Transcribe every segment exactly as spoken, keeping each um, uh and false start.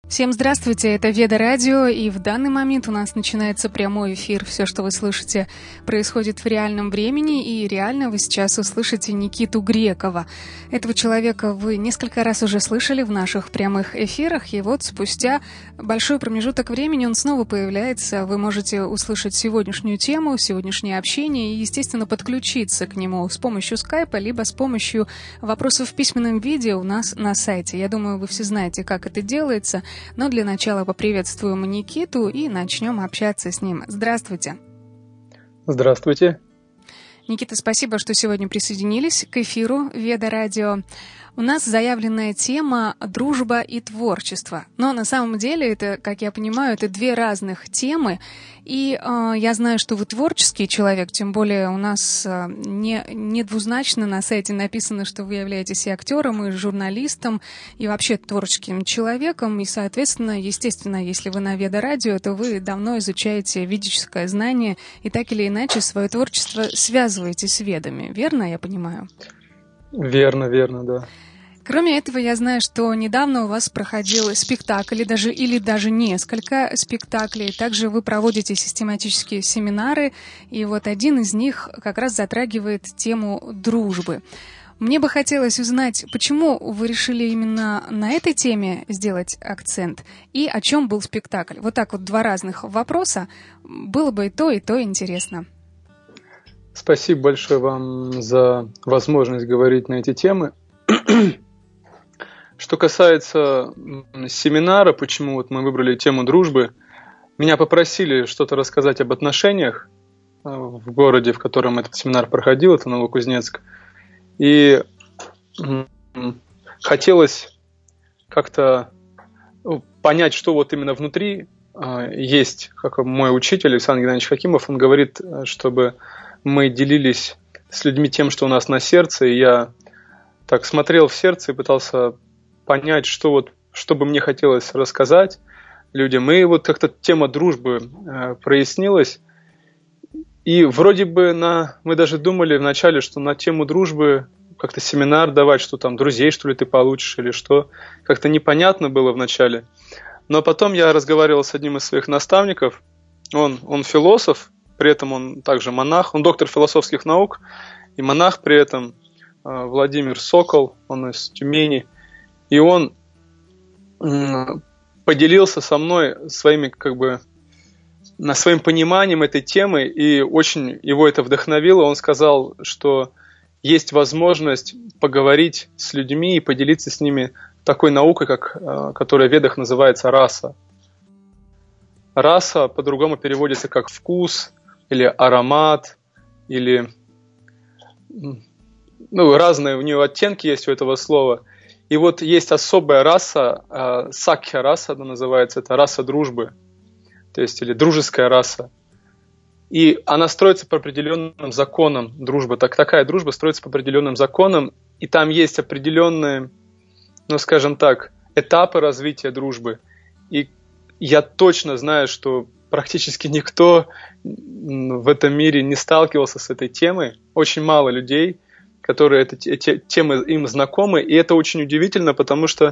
Всем здравствуйте, это Веда Радио, и в данный момент у нас начинается прямой эфир. Все, что вы слышите, происходит в реальном времени, и реально вы сейчас услышите Никиту Грекова. Этого человека вы несколько раз уже слышали в наших прямых эфирах, и вот спустя большой промежуток времени он снова появляется. Вы можете услышать сегодняшнюю тему, сегодняшнее общение и, естественно, подключиться к нему с помощью скайпа, либо с помощью вопросов в письменном виде у нас на сайте. Я думаю, вы все знаете, как это делается. Но для начала поприветствуем Никиту и начнем общаться с ним. Здравствуйте. Здравствуйте. Никита, спасибо, что сегодня присоединились к эфиру Веда Радио. У нас заявленная тема «Дружба и творчество». Но на самом деле это, как я понимаю, это две разных темы. И э, я знаю, что вы творческий человек, тем более у нас э, не, не двузначно на сайте написано, что вы являетесь и актером, и журналистом, и вообще творческим человеком. И, соответственно, естественно, если вы на Веда Радио, то вы давно изучаете ведическое знание и так или иначе свое творчество связываете с ведами. Верно, я понимаю? Верно, верно, да. Кроме этого, я знаю, что недавно у вас проходил спектакль, или даже, или даже несколько спектаклей. Также вы проводите систематические семинары, и вот один из них как раз затрагивает тему дружбы. Мне бы хотелось узнать, почему вы решили именно на этой теме сделать акцент, и о чем был спектакль. Вот так вот два разных вопроса. Было бы и то, и то интересно. Спасибо большое вам за возможность говорить на эти темы. Что касается семинара, почему вот мы выбрали тему дружбы, меня попросили что-то рассказать об отношениях в городе, в котором этот семинар проходил, это Новокузнецк. И хотелось как-то понять, что вот именно внутри есть, как мой учитель Александр Геннадьевич Хакимов, он говорит, чтобы мы делились с людьми тем, что у нас на сердце, и я так смотрел в сердце и пытался понять, что вот, что бы мне хотелось рассказать людям. И вот как-то тема дружбы э, прояснилась. И вроде бы на, мы даже думали вначале, что на тему дружбы как-то семинар давать, что там друзей, что ли, ты получишь или что. Как-то непонятно было вначале. Но потом я разговаривал с одним из своих наставников. Он, он философ, при этом он также монах. Он доктор философских наук и монах при этом. Э, Владимир Сокол, он из Тюмени. И он поделился со мной своими, как бы, своим пониманием этой темы, и очень его это вдохновило. Он сказал, что есть возможность поговорить с людьми и поделиться с ними такой наукой, как, которая в ведах называется раса. Раса по-другому переводится как вкус или аромат, или ну, разные у нее оттенки есть у этого слова. И вот есть особая раса, э, сакхья-раса она называется, это раса дружбы, то есть или дружеская раса. И она строится по определенным законам дружбы. Так, такая дружба строится по определенным законам, и там есть определенные, ну скажем так, этапы развития дружбы. И я точно знаю, что практически никто в этом мире не сталкивался с этой темой, очень мало людей, которые эти, эти темы им знакомы, и это очень удивительно, потому что,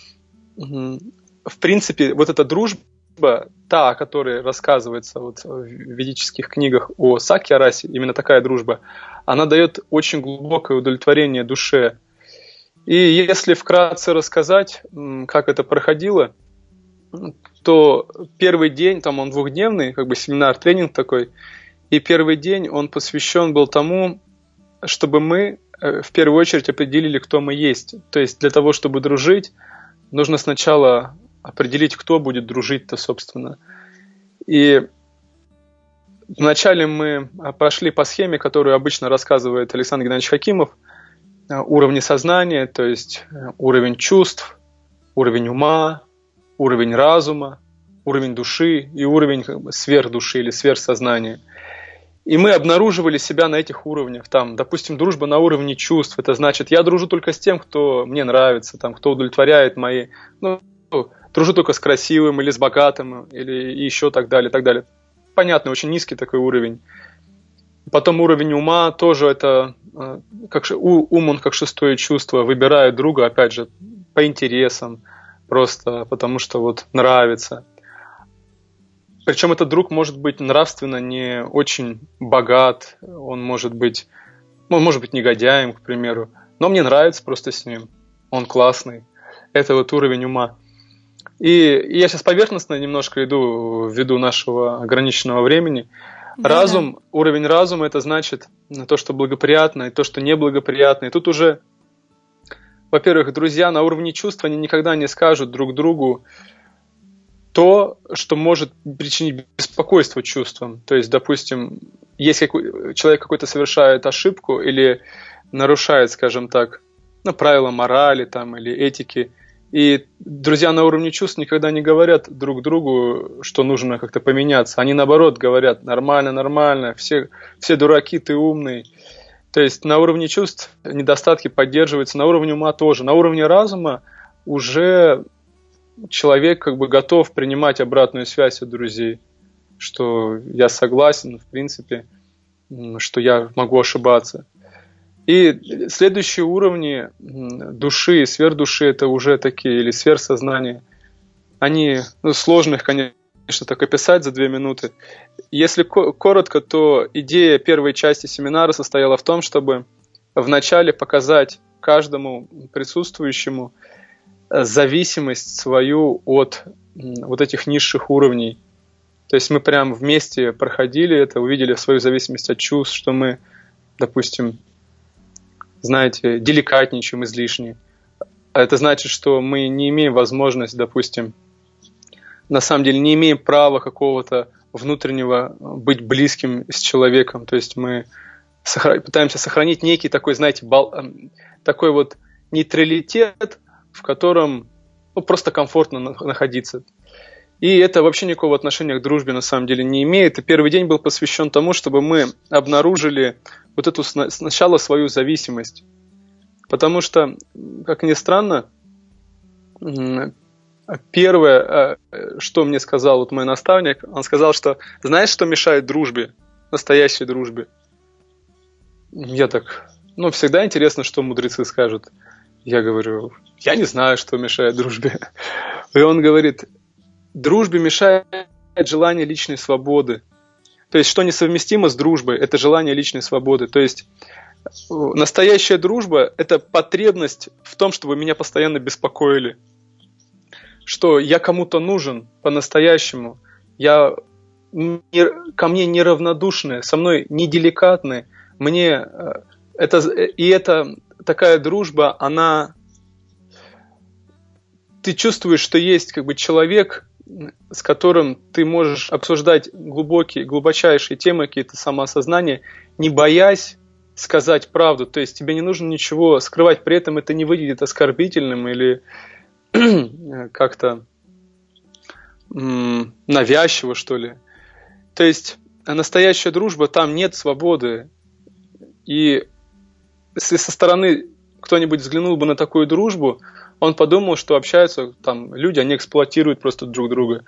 в принципе, вот эта дружба, та, о которой рассказывается вот в ведических книгах о сакхья-расе, именно такая дружба, она дает очень глубокое удовлетворение душе. И если вкратце рассказать, как это проходило, то первый день, там он двухдневный, как бы семинар, тренинг такой, и первый день он посвящен был тому, чтобы мы в первую очередь определили, кто мы есть. То есть для того, чтобы дружить, нужно сначала определить, кто будет дружить-то, собственно. И вначале мы прошли по схеме, которую обычно рассказывает Александр Геннадьевич Хакимов, уровни сознания, то есть уровень чувств, уровень ума, уровень разума, уровень души и уровень как бы, сверхдуши или сверхсознания. И мы обнаруживали себя на этих уровнях. Там, допустим, дружба на уровне чувств. Это значит, я дружу только с тем, кто мне нравится, там, кто удовлетворяет мои... Ну, дружу только с красивым или с богатым, или еще так далее, так далее. Понятно, очень низкий такой уровень. Потом уровень ума тоже это... Как, ум, он как шестое чувство, выбирает друга, опять же, по интересам, просто потому что вот нравится. Причем этот друг может быть нравственно не очень богат, он может быть, он может быть негодяем, к примеру, но мне нравится просто с ним, он классный. Это вот уровень ума. И, и я сейчас поверхностно немножко иду ввиду нашего ограниченного времени. Да, Разум, да. Уровень разума, это значит то, что благоприятно, и то, что неблагоприятно. И тут уже, во-первых, друзья на уровне чувств, они никогда не скажут друг другу то, что может причинить беспокойство чувствам. То есть, допустим, если человек какой-то совершает ошибку или нарушает, скажем так, ну, правила морали там, или этики, и друзья на уровне чувств никогда не говорят друг другу, что нужно как-то поменяться. Они, наоборот, говорят: нормально, нормально, все, все дураки, ты умный. То есть на уровне чувств недостатки поддерживаются, на уровне ума тоже. На уровне разума уже человек как бы готов принимать обратную связь от друзей, что я согласен, в принципе, что я могу ошибаться. И следующие уровни души, сверхдуши, это уже такие, или сверхсознания, они, ну, сложно их, конечно, так описать за две минуты. Если коротко, то идея первой части семинара состояла в том, чтобы вначале показать каждому присутствующему зависимость свою от вот этих низших уровней. То есть мы прям вместе проходили это, увидели свою зависимость от чувств, что мы, допустим, знаете, деликатничаем излишне. А это значит, что мы не имеем возможности, допустим, на самом деле не имеем права какого-то внутреннего быть близким с человеком. То есть мы сохра- пытаемся сохранить некий такой, знаете, бал- такой вот нейтралитет, в котором, ну, просто комфортно находиться. И это вообще никакого отношения к дружбе на самом деле не имеет. И первый день был посвящен тому, чтобы мы обнаружили вот эту сначала свою зависимость. Потому что, как ни странно, первое, что мне сказал вот мой наставник, он сказал, что знаешь, что мешает дружбе, настоящей дружбе? Я так, ну, всегда интересно, что мудрецы скажут. Я говорю, я не знаю, что мешает дружбе. И он говорит, дружбе мешает желание личной свободы. То есть, что несовместимо с дружбой, это желание личной свободы. То есть, настоящая дружба – это потребность в том, чтобы меня постоянно беспокоили. Что я кому-то нужен по-настоящему. Я не, ко мне неравнодушные, со мной неделикатные. Мне это, и это такая дружба, она... Ты чувствуешь, что есть как бы человек, с которым ты можешь обсуждать глубокие, глубочайшие темы, какие-то самоосознания, не боясь сказать правду. То есть тебе не нужно ничего скрывать, при этом это не выглядит оскорбительным или как-то м- навязчиво, что ли. То есть настоящая дружба, там нет свободы. И если со стороны кто-нибудь взглянул бы на такую дружбу, он подумал, что общаются там люди, они эксплуатируют просто друг друга.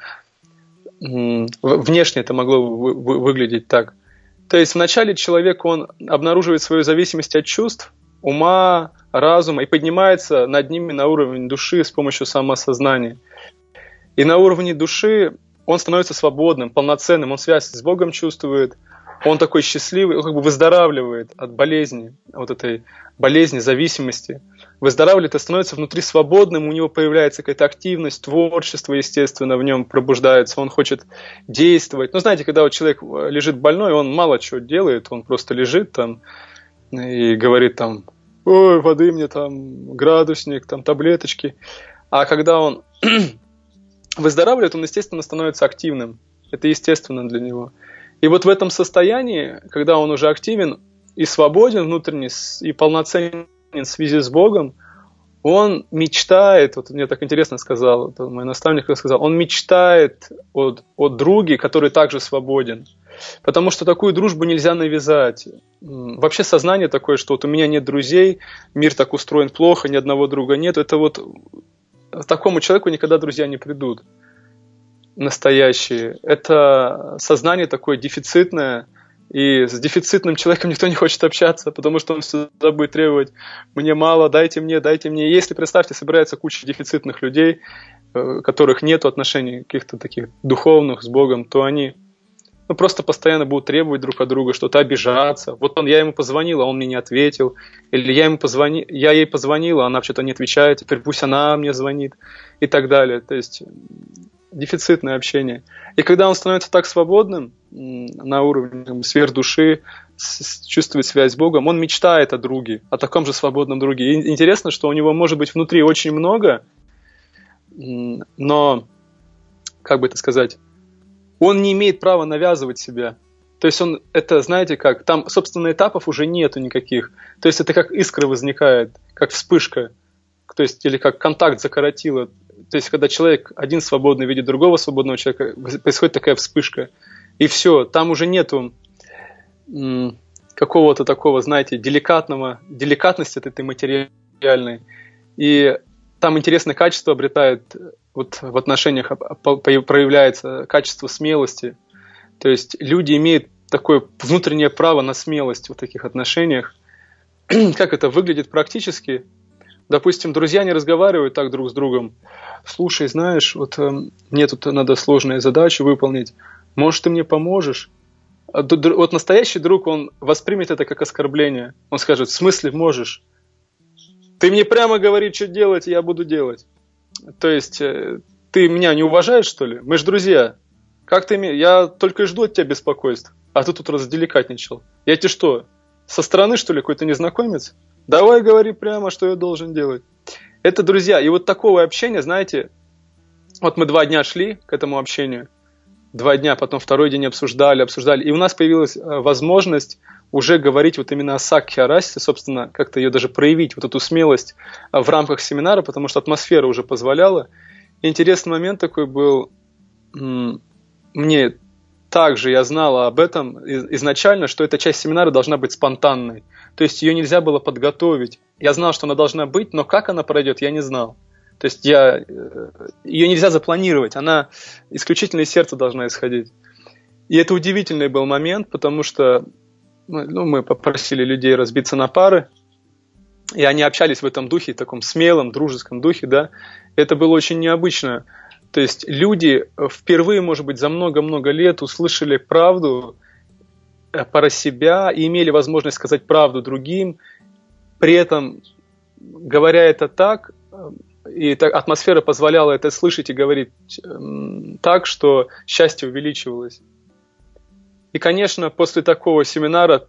Внешне это могло вы- вы- выглядеть так. То есть вначале человек, он обнаруживает свою зависимость от чувств, ума, разума и поднимается над ними на уровень души с помощью самоосознания. И на уровне души он становится свободным, полноценным, он связь с Богом чувствует, он такой счастливый, он как бы выздоравливает от болезни, вот этой болезни, зависимости. Выздоравливает и становится внутри свободным, у него появляется какая-то активность, творчество, естественно, в нем пробуждается, он хочет действовать. Ну, знаете, когда вот человек лежит больной, он мало чего делает, он просто лежит там и говорит там, ой, воды мне там, градусник, там, таблеточки. А когда он выздоравливает, он, естественно, становится активным. Это естественно для него. И вот в этом состоянии, когда он уже активен и свободен внутренне, и полноценен в связи с Богом, он мечтает, вот мне так интересно сказал, мой наставник сказал, он мечтает о, о друге, который также свободен. Потому что такую дружбу нельзя навязать. Вообще сознание такое, что вот у меня нет друзей, мир так устроен плохо, ни одного друга нет. Это вот такому человеку никогда друзья не придут. Настоящие. Это сознание такое дефицитное, И с дефицитным человеком никто не хочет общаться, потому что он всегда будет требовать: мне мало, дайте мне, дайте мне. Если, представьте, собирается куча дефицитных людей, у которых нет отношений каких-то таких духовных с Богом, то они ну, просто постоянно будут требовать друг от друга что-то, обижаться. Вот он, я ему позвонил, а он мне не ответил. Или я, ему позвони, я ей позвонила, а она что-то не отвечает, теперь пусть она мне звонит и так далее. То есть дефицитное общение. И когда он становится так свободным на уровне сфер души, чувствует связь с Богом, он мечтает о друге, о таком же свободном друге. И интересно, что у него может быть внутри очень много, но, как бы это сказать, он не имеет права навязывать себя. То есть он, это, знаете как, там, собственно, этапов уже нету никаких. То есть это как искра возникает, как вспышка, то есть или как контакт закоротило. То есть когда человек один свободный видит другого свободного человека, происходит такая вспышка. И все, там уже нету м, какого-то такого, знаете, деликатного, деликатности этой материальной. И там интересное качество обретает, вот в отношениях проявляется качество смелости. То есть люди имеют такое внутреннее право на смелость в таких отношениях. Как это выглядит практически? Допустим, друзья не разговаривают так друг с другом. Слушай, знаешь, вот э, мне тут надо сложную задачу выполнить. Может, ты мне поможешь? Вот настоящий друг, он воспримет это как оскорбление. Он скажет: в смысле можешь? Ты мне прямо говори, что делать, и я буду делать. То есть, э, ты меня не уважаешь, что ли? Мы же друзья. Как ты меня? Я только и жду от тебя беспокойств. А ты тут разделикатничал. Я тебе что, со стороны, что ли, какой-то незнакомец? Давай говори прямо, что я должен делать. Это друзья. И вот такого общения, знаете, вот мы два дня шли к этому общению. Два дня, потом второй день обсуждали, обсуждали. И у нас появилась возможность уже говорить вот именно о сакхи, о расе, собственно, как-то ее даже проявить, вот эту смелость в рамках семинара, потому что атмосфера уже позволяла. И интересный момент такой был, мне также, я знала об этом изначально, что эта часть семинара должна быть спонтанной, то есть ее нельзя было подготовить. Я знал, что она должна быть, но как она пройдет, я не знал. То есть я, ее нельзя запланировать, она исключительно из сердца должна исходить. И это удивительный был момент, потому что ну, мы попросили людей разбиться на пары, и они общались в этом духе, таком смелом, дружеском духе, да. Это было очень необычно. То есть люди впервые, может быть, за много-много лет услышали правду про себя и имели возможность сказать правду другим, при этом, говоря это так, и атмосфера позволяла это слышать и говорить так, что счастье увеличивалось. И, конечно, после такого семинара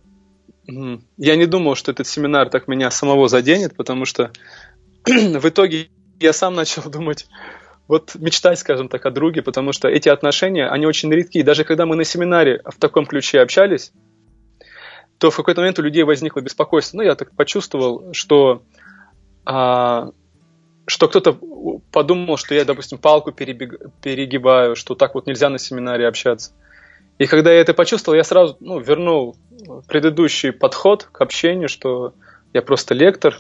я не думал, что этот семинар так меня самого заденет, потому что в итоге я сам начал думать, вот мечтать, скажем так, о друге, потому что эти отношения, они очень редки. Даже когда мы на семинаре в таком ключе общались, то в какой-то момент у людей возникло беспокойство. Ну, я так почувствовал, что, а, что кто-то подумал, что я, допустим, палку перебег... перегибаю, что так вот нельзя на семинаре общаться. И когда я это почувствовал, я сразу ну, вернул предыдущий подход к общению, что я просто лектор,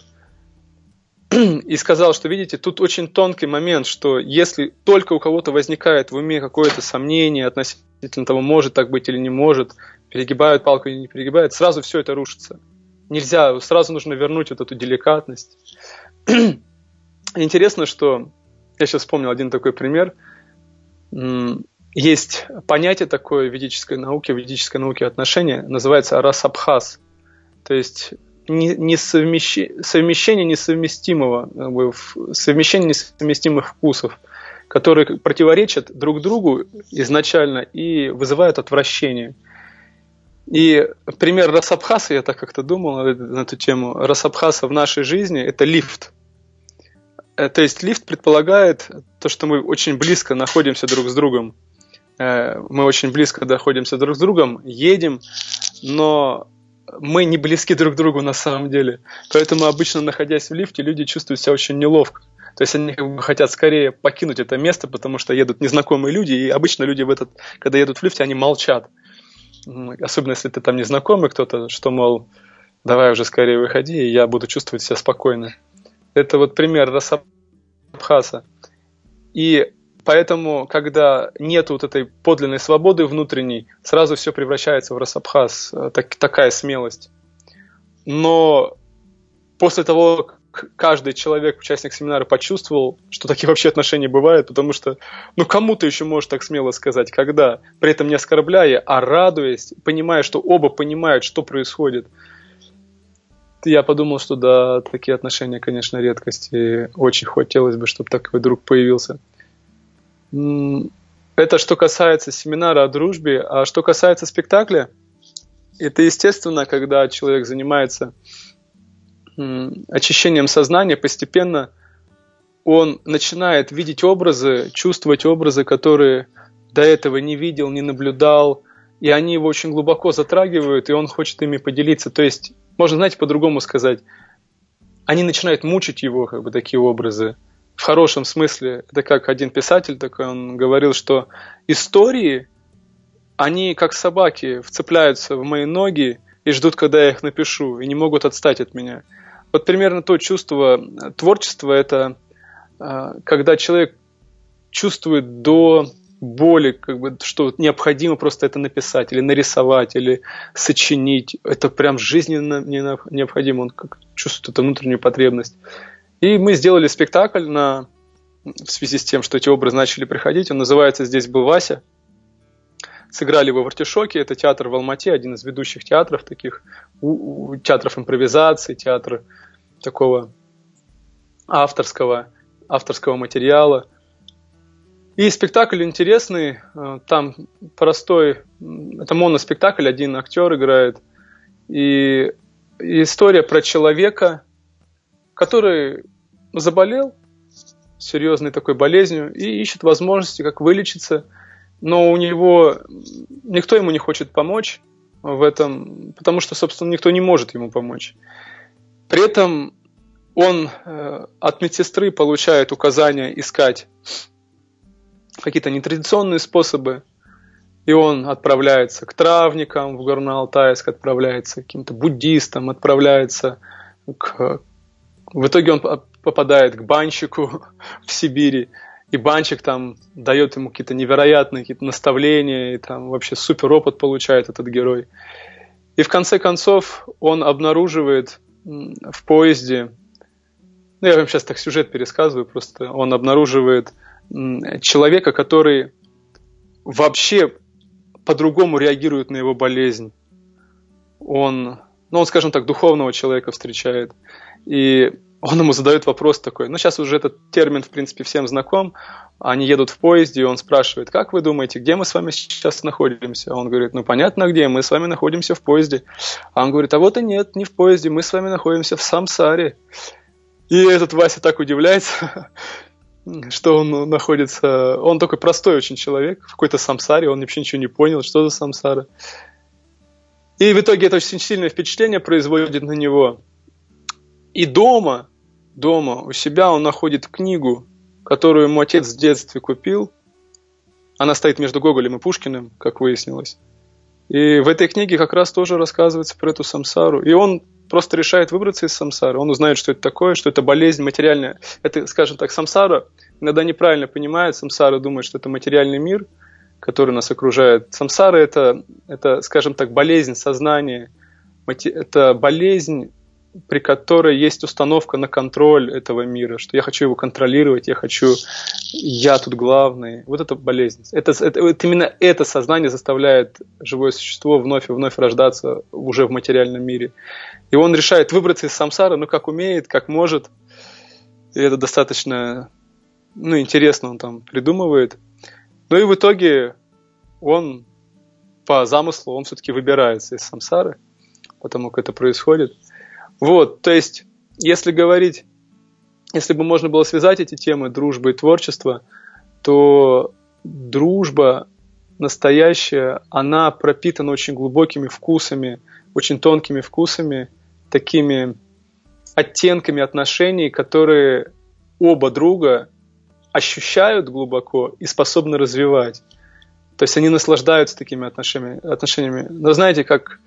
и сказал, что, видите, тут очень тонкий момент, что если только у кого-то возникает в уме какое-то сомнение относительно того, может так быть или не может, перегибают палку или не перегибают, сразу все это рушится. Нельзя, сразу нужно вернуть вот эту деликатность. Интересно, что я сейчас вспомнил один такой пример. Есть понятие такое в ведической науке, в ведической науке отношения, называется расабхас. То есть несовмещение, совмещение несовместимого, как бы, совмещение несовместимых вкусов, которые противоречат друг другу изначально и вызывают отвращение. И пример расабхаса, я так как-то думал на эту тему, расабхаса в нашей жизни – это лифт. То есть лифт предполагает то, что мы очень близко находимся друг с другом. Мы очень близко находимся друг с другом, едем, но мы не близки друг к другу на самом деле. Поэтому обычно, находясь в лифте, люди чувствуют себя очень неловко. То есть они как бы хотят скорее покинуть это место, потому что едут незнакомые люди, и обычно люди, в этот, когда едут в лифте, они молчат. Особенно если ты там незнакомый кто-то, что, мол, давай уже скорее выходи, и я буду чувствовать себя спокойно. Это вот пример расабхаса. И поэтому, когда нет вот этой подлинной свободы внутренней, сразу все превращается в расабхас, так, такая смелость. Но после того, как каждый человек, участник семинара, почувствовал, что такие вообще отношения бывают, потому что, ну, кому ты еще можешь так смело сказать, когда, при этом не оскорбляя, а радуясь, понимая, что оба понимают, что происходит. Я подумал, что да, такие отношения, конечно, редкость, и очень хотелось бы, чтобы такой друг появился. Это что касается семинара о дружбе, а что касается спектакля, это естественно, когда человек занимается очищением сознания, постепенно он начинает видеть образы, чувствовать образы, которые до этого не видел, не наблюдал, и они его очень глубоко затрагивают, и он хочет ими поделиться. То есть, можно, знаете, по-другому сказать, они начинают мучить его, как бы, такие образы. В хорошем смысле. Это как один писатель такой, он говорил, что истории, они как собаки вцепляются в мои ноги и ждут, когда я их напишу, и не могут отстать от меня. Вот примерно то чувство творчества, это когда человек чувствует до боли, как бы, что необходимо просто это написать, или нарисовать, или сочинить. Это прям жизненно необходимо, он как чувствует эту внутреннюю потребность. И мы сделали спектакль на, в связи с тем, что эти образы начали приходить. Он называется «Здесь был Вася». Сыграли его в Артишоке. Это театр в Алмате, один из ведущих театров таких, у, у, театров импровизации, театр такого авторского, авторского материала. И спектакль интересный. Там простой, это моноспектакль, один актер играет. И, и история про человека, который заболел серьезной такой болезнью и ищет возможности, как вылечиться, но у него никто ему не хочет помочь в этом, потому что, собственно, никто не может ему помочь. При этом он э, от медсестры получает указания искать какие-то нетрадиционные способы, и он отправляется к травникам в Горно-Алтайск, отправляется к каким-то буддистам, отправляется к... В итоге он попадает к банщику в Сибири, и банщик там дает ему какие-то невероятные какие-то наставления, и там вообще супер опыт получает этот герой. И в конце концов он обнаруживает в поезде, ну я вам сейчас так сюжет пересказываю, просто он обнаруживает человека, который вообще по-другому реагирует на его болезнь. Он, ну он, скажем так, духовного человека встречает. И он ему задает вопрос такой, ну сейчас уже этот термин, в принципе, всем знаком, они едут в поезде, и он спрашивает, как вы думаете, где мы с вами сейчас находимся? А он говорит, ну понятно где, мы с вами находимся в поезде. А он говорит, а вот и нет, не в поезде, мы с вами находимся в самсаре. И этот Вася так удивляется, что он находится, он такой простой очень человек, в какой-то самсаре, он вообще ничего не понял, что за самсара. И в итоге это очень сильное впечатление производит на него. И дома, дома у себя он находит книгу, которую ему отец в детстве купил. Она стоит между Гоголем и Пушкиным, как выяснилось. И в этой книге как раз тоже рассказывается про эту самсару. И он просто решает выбраться из самсары. Он узнает, что это такое, что это болезнь материальная. Это, скажем так, самсара иногда неправильно понимает. Самсара думает, что это материальный мир, который нас окружает. Самсара это, это, скажем так, болезнь сознания. Это болезнь, при которой есть установка на контроль этого мира, что я хочу его контролировать, я хочу, я тут главный. Вот это болезнь. Это, это, это, именно это сознание заставляет живое существо вновь и вновь рождаться уже в материальном мире. И он решает выбраться из самсары, ну, как умеет, как может. И это достаточно, ну, интересно он там придумывает. Ну и в итоге он по замыслу, он все-таки выбирается из самсары, потому как это происходит. Вот, то есть, если говорить, если бы можно было связать эти темы дружбы и творчества, то дружба настоящая, она пропитана очень глубокими вкусами, очень тонкими вкусами, такими оттенками отношений, которые оба друга ощущают глубоко и способны развивать. То есть они наслаждаются такими отношениями. отношениями. Но знаете, как...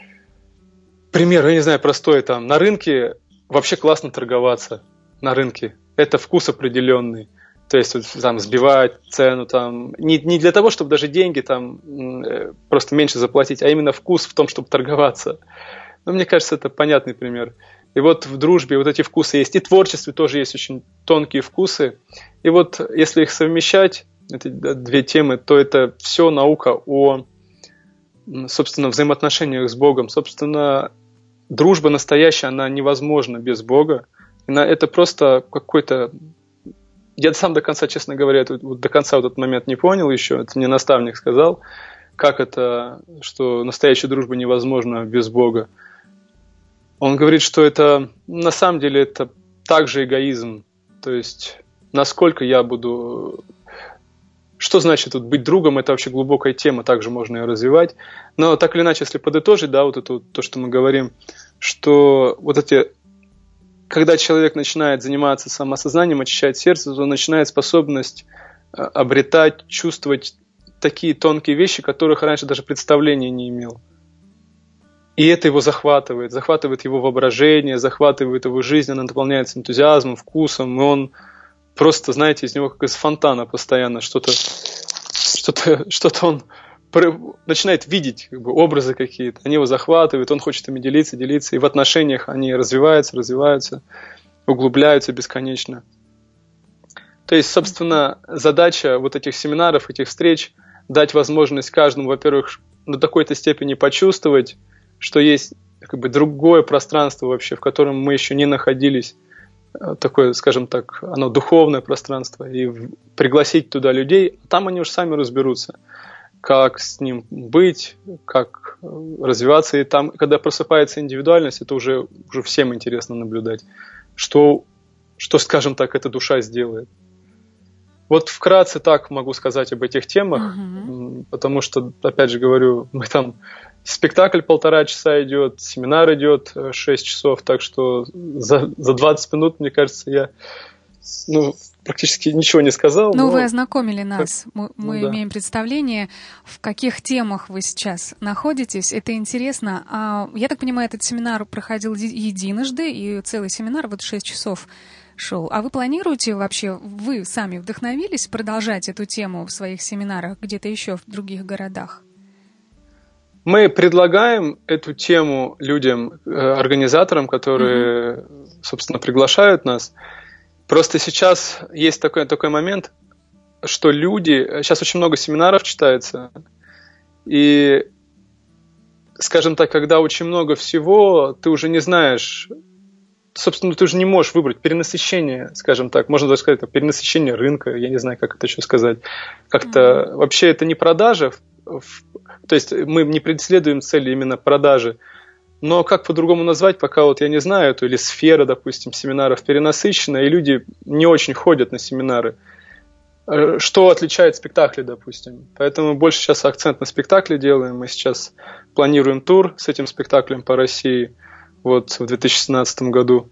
Пример, я не знаю, простой там. На рынке вообще классно торговаться. На рынке. Это вкус определенный. То есть вот, там сбивать цену, там, не, не для того, чтобы даже деньги там просто меньше заплатить, а именно вкус в том, чтобы торговаться. Ну, мне кажется, это понятный пример. И вот в дружбе вот эти вкусы есть, и в творчестве тоже есть очень тонкие вкусы. И вот если их совмещать, эти две темы, то это все наука о, собственно, взаимоотношениях с Богом. Собственно, дружба настоящая, она невозможна без Бога. Это просто какой-то... Я сам до конца, честно говоря, до конца вот этот момент не понял еще. Это мне наставник сказал, как это, что настоящая дружба невозможна без Бога. Он говорит, что это на самом деле это также эгоизм. То есть насколько я буду... Что значит вот быть другом? Это вообще глубокая тема, также можно ее развивать. Но так или иначе, если подытожить, да, вот это то, что мы говорим, что вот эти... Когда человек начинает заниматься самоосознанием, очищать сердце, то он начинает способность обретать, чувствовать такие тонкие вещи, которых раньше даже представления не имел. И это его захватывает, захватывает его воображение, захватывает его жизнь, она наполняется энтузиазмом, вкусом, и он просто, знаете, из него как из фонтана постоянно что-то, что-то, что-то он начинает видеть, как бы, образы какие-то, они его захватывают, он хочет ими делиться, делиться, и в отношениях они развиваются, развиваются, углубляются бесконечно. То есть, собственно, задача вот этих семинаров, этих встреч дать возможность каждому, во-первых, до такой-то степени почувствовать, что есть как бы другое пространство вообще, в котором мы еще не находились, такое, скажем так, оно духовное пространство, и пригласить туда людей, там они уж сами разберутся, как с ним быть, как развиваться. И там, когда просыпается индивидуальность, это уже, уже всем интересно наблюдать, что, что, скажем так, эта душа сделает. Вот вкратце так могу сказать об этих темах, mm-hmm. потому что, опять же говорю, мы там спектакль полтора часа идет, семинар идет шесть часов, так что за, за двадцать минут, мне кажется, я ну, практически ничего не сказал. Ну, но... вы ознакомили нас, мы, мы ну, да. имеем представление, в каких темах вы сейчас находитесь, это интересно. А, я так понимаю, этот семинар проходил единожды, и целый семинар, вот шесть часов шел. А вы планируете вообще, вы сами вдохновились продолжать эту тему в своих семинарах где-то еще в других городах? Мы предлагаем эту тему людям, организаторам, которые, mm-hmm. собственно, приглашают нас. Просто сейчас есть такой, такой момент, что люди... Сейчас очень много семинаров читается, и, скажем так, когда очень много всего, ты уже не знаешь... Собственно, ты уже не можешь выбрать перенасыщение, скажем так, можно даже сказать, перенасыщение рынка, я не знаю, как это еще сказать. Как-то mm-hmm. вообще это не продажа, то есть мы не преследуем цели именно продажи, но как по-другому назвать, пока вот я не знаю, то или сфера, допустим, семинаров перенасыщена, и люди не очень ходят на семинары. Что отличает спектакли, допустим. Поэтому больше сейчас акцент на спектакли делаем, мы сейчас планируем тур с этим спектаклем по России, вот в две тысячи семнадцатом году.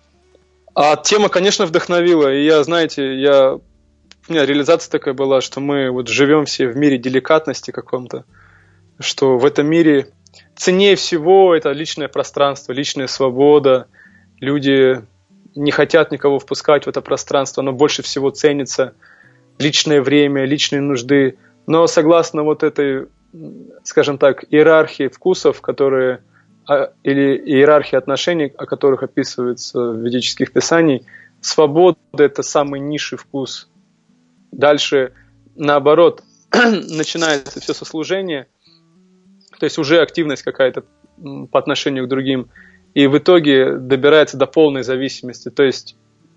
А тема, конечно, вдохновила. И я, знаете, я... у меня реализация такая была, что мы вот живем все в мире деликатности каком-то, что в этом мире ценнее всего это личное пространство, личная свобода. Люди не хотят никого впускать в это пространство, оно больше всего ценится. Личное время, личные нужды. Но согласно вот этой, скажем так, иерархии вкусов, которые... или иерархии отношений, о которых описывается в ведических писаниях, свобода – это самый низший вкус. Дальше, наоборот, начинается все со служения, то есть уже активность какая-то по отношению к другим, и в итоге добирается до полной зависимости. То есть,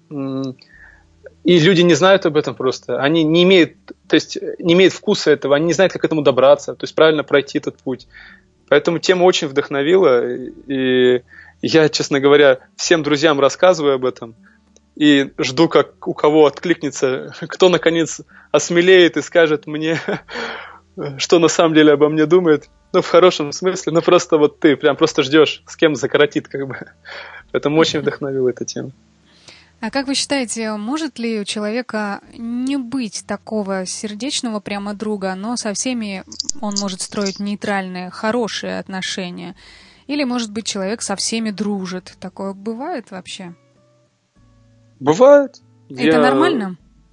и люди не знают об этом просто, они не имеют, то есть, не имеют вкуса этого, они не знают, как к этому добраться, то есть правильно пройти этот путь. Поэтому тема очень вдохновила, и я, честно говоря, всем друзьям рассказываю об этом, и жду, как у кого откликнется, кто, наконец, осмелеет и скажет мне, что на самом деле обо мне думает, ну, в хорошем смысле, ну, просто вот ты прям просто ждешь, с кем закоротит, как бы. Поэтому очень вдохновила эта тема. А как вы считаете, может ли у человека не быть такого сердечного прямо друга, но со всеми он может строить нейтральные, хорошие отношения? Или, может быть, человек со всеми дружит? Такое бывает вообще? Бывает. Это Я... нормально?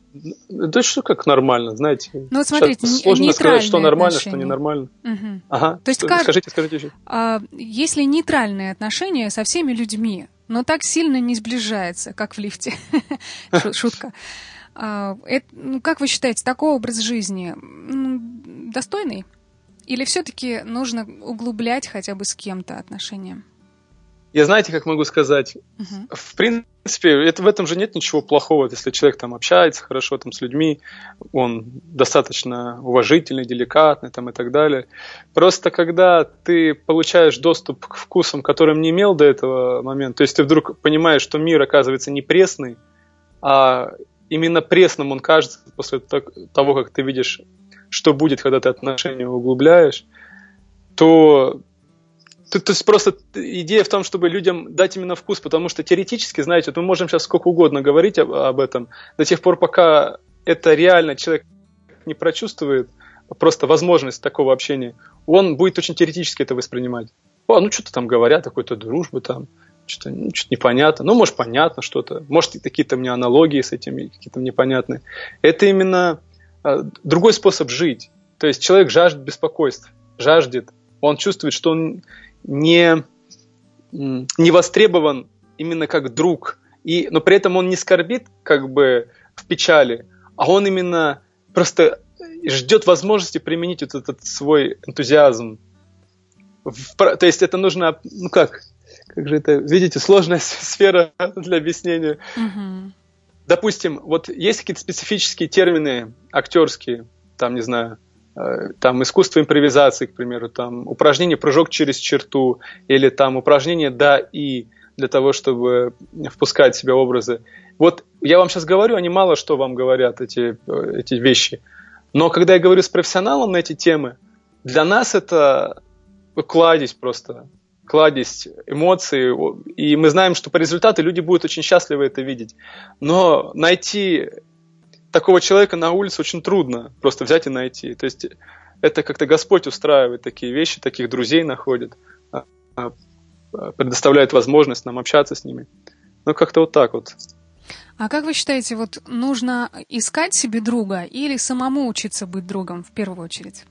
Да что как нормально, знаете. Ну вот смотрите, сложно сказать, что нормально, отношения. Что ненормально. Угу. Ага. То есть что, как, скажите, скажите еще. А, если нейтральные отношения со всеми людьми, но так сильно не сближается, как в лифте. Шутка. Как вы считаете, такой образ жизни достойный? Или все-таки нужно углублять хотя бы с кем-то отношения? Я знаете, как могу сказать, uh-huh. в принципе, это, в этом же нет ничего плохого, если человек там общается хорошо там, с людьми, он достаточно уважительный, деликатный там, и так далее. Просто когда ты получаешь доступ к вкусам, которым не имел до этого момента, то есть ты вдруг понимаешь, что мир, оказывается, не пресный, а именно пресным он кажется после того, как ты видишь, что будет, когда ты отношения углубляешь, то... То, то есть просто идея в том, чтобы людям дать именно вкус, потому что теоретически, знаете, вот мы можем сейчас сколько угодно говорить об, об этом, до тех пор, пока это реально человек не прочувствует, просто возможность такого общения, он будет очень теоретически это воспринимать. О, ну что-то там говорят, какой-то дружбы там, что-то, ну, что-то непонятно. Ну, может, понятно что-то, может, какие-то мне аналогии с этим, какие-то непонятные. Это именно э, другой способ жить. То есть человек жаждет беспокойств, жаждет, он чувствует, что он не, не востребован именно как друг, и, но при этом он не скорбит как бы в печали, а он именно просто ждет возможности применить вот этот свой энтузиазм. В, то есть это нужно, ну как, как же это, видите, сложная сфера для объяснения. Mm-hmm. Допустим, вот есть какие-то специфические термины актерские, там, не знаю, там искусство импровизации, к примеру, там упражнение прыжок через черту, или там упражнение да и для того, чтобы впускать в себя образы. Вот я вам сейчас говорю, они мало что вам говорят, эти, эти вещи. Но когда я говорю с профессионалом на эти темы, для нас это кладезь просто, кладезь эмоций, и мы знаем, что по результату люди будут очень счастливы это видеть. Но найти такого человека на улице очень трудно просто взять и найти. То есть это как-то Господь устраивает такие вещи, таких друзей находит, предоставляет возможность нам общаться с ними. Ну, как-то вот так вот. А как вы считаете, вот нужно искать себе друга или самому учиться быть другом в первую очередь?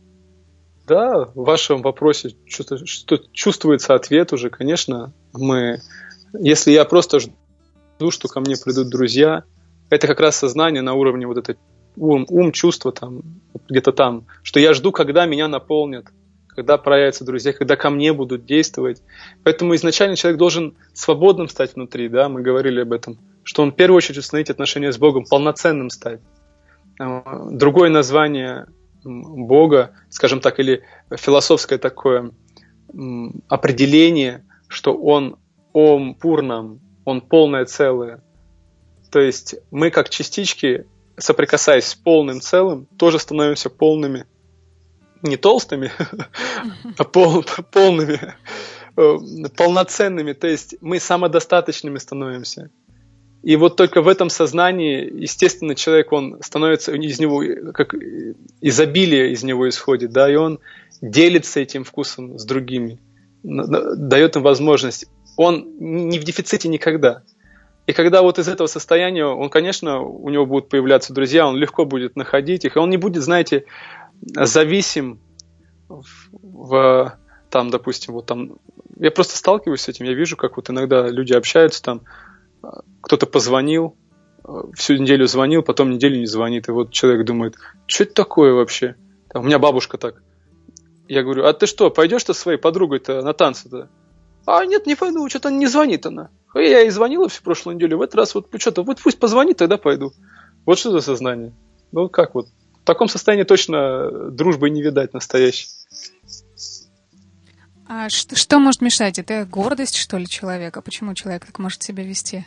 Да, в вашем вопросе что-то, что чувствуется ответ уже, конечно. Мы, если я просто жду, что ко мне придут друзья, это как раз сознание на уровне вот это ум, ум чувства там, где-то там, что я жду, когда меня наполнят, когда проявятся друзья, когда ко мне будут действовать. Поэтому изначально человек должен свободным стать внутри, да, мы говорили об этом, что он в первую очередь установить отношения с Богом, полноценным стать. Другое название Бога, скажем так, или философское такое определение, что он ом пурнам, он полное целое. То есть мы, как частички, соприкасаясь с полным целым, тоже становимся полными. Не толстыми, а пол, полными, полноценными. То есть мы самодостаточными становимся. И вот только в этом сознании, естественно, человек, он становится, из него, как изобилие из него исходит, да, и он делится этим вкусом с другими, дает им возможность. Он не в дефиците никогда. И когда вот из этого состояния, он, конечно, у него будут появляться друзья, он легко будет находить их, и он не будет, знаете, зависим в, в там, допустим, вот там, я просто сталкиваюсь с этим, я вижу, как вот иногда люди общаются, там, кто-то позвонил, всю неделю звонил, потом неделю не звонит, и вот человек думает, что это такое вообще? Там, у меня бабушка так. Я говорю, а ты что, пойдешь-то со своей подругой-то на танцы-то? А нет, не пойду, что-то не звонит она. Я ей звонила всю прошлую неделю, в этот раз вот что-то, вот пусть позвонит, тогда пойду. Вот что за сознание. Ну как вот, в таком состоянии точно дружбы не видать настоящей. А что, что может мешать? Это гордость, что ли, человека? Почему человек так может себя вести?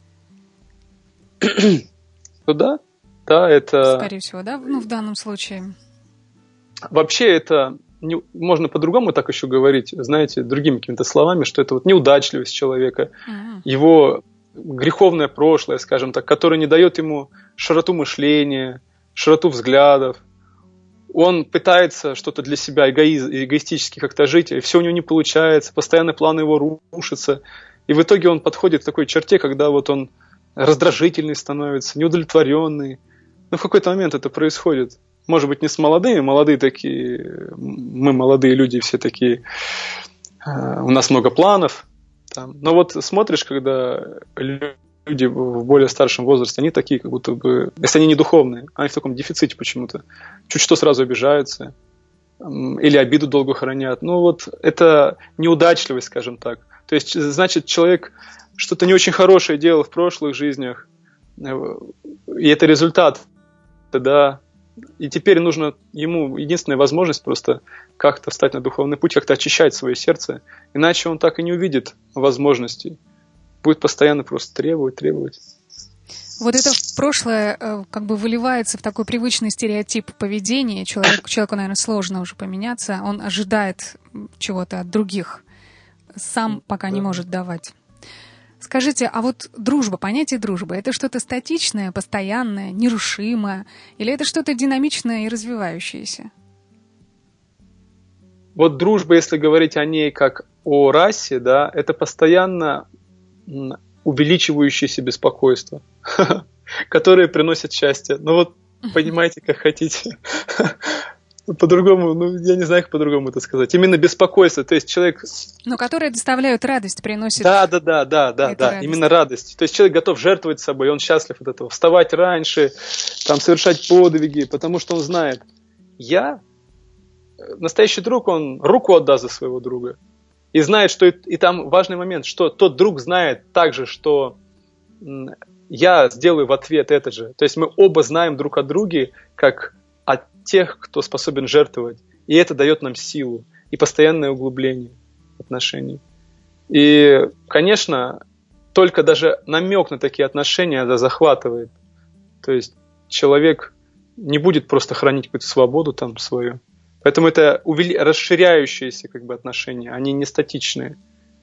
Ну да, да, это... Скорее всего, да, ну в данном случае. Вообще это... Не, можно по-другому так еще говорить, знаете, другими какими-то словами, что это вот неудачливость человека, uh-huh. его греховное прошлое, скажем так, которое не дает ему широту мышления, широту взглядов. Он пытается что-то для себя эгоиз, эгоистически как-то жить, и все у него не получается, постоянно планы его рушатся. И в итоге он подходит к такой черте, когда вот он раздражительный становится, неудовлетворенный. Но в какой-то момент это происходит. Может быть, не с молодыми, молодые такие, мы молодые люди все такие, у нас много планов. Там. Но вот смотришь, когда люди в более старшем возрасте, они такие, как будто бы, если они не духовные, они в таком дефиците почему-то. Чуть что сразу обижаются. Или обиду долго хранят. Ну вот это неудачливость, скажем так. То есть, значит, человек что-то не очень хорошее делал в прошлых жизнях, и это результат, да. И теперь нужно ему единственная возможность просто как-то встать на духовный путь, как-то очищать свое сердце, иначе он так и не увидит возможностей. Будет постоянно просто требовать, требовать. Вот это в прошлое как бы выливается в такой привычный стереотип поведения. Человек, человеку, наверное, сложно уже поменяться. Он ожидает чего-то от других. Сам пока не может давать. Скажите, а вот дружба, понятие дружбы, это что-то статичное, постоянное, нерушимое? Или это что-то динамичное и развивающееся? Вот дружба, если говорить о ней как о расе, да, это постоянно увеличивающееся беспокойство, которое приносит счастье. Ну вот, понимаете, как хотите. По-другому, ну, я не знаю, как по-другому это сказать. Именно беспокойство, то есть человек... Но которые доставляют радость, приносят... Да, да, да, да, да, да, радость. Именно радость. То есть человек готов жертвовать собой, он счастлив от этого. Вставать раньше, там, совершать подвиги, потому что он знает, я, настоящий друг, он руку отдаст за своего друга. И знает, что... И, и там важный момент, что тот друг знает также, что я сделаю в ответ это же. То есть мы оба знаем друг о друге, как... от тех, кто способен жертвовать. И это дает нам силу и постоянное углубление отношений. И, конечно, только даже намек на такие отношения это захватывает. То есть человек не будет просто хранить какую-то свободу там свою. Поэтому это увели... расширяющиеся как бы отношения, они не статичные.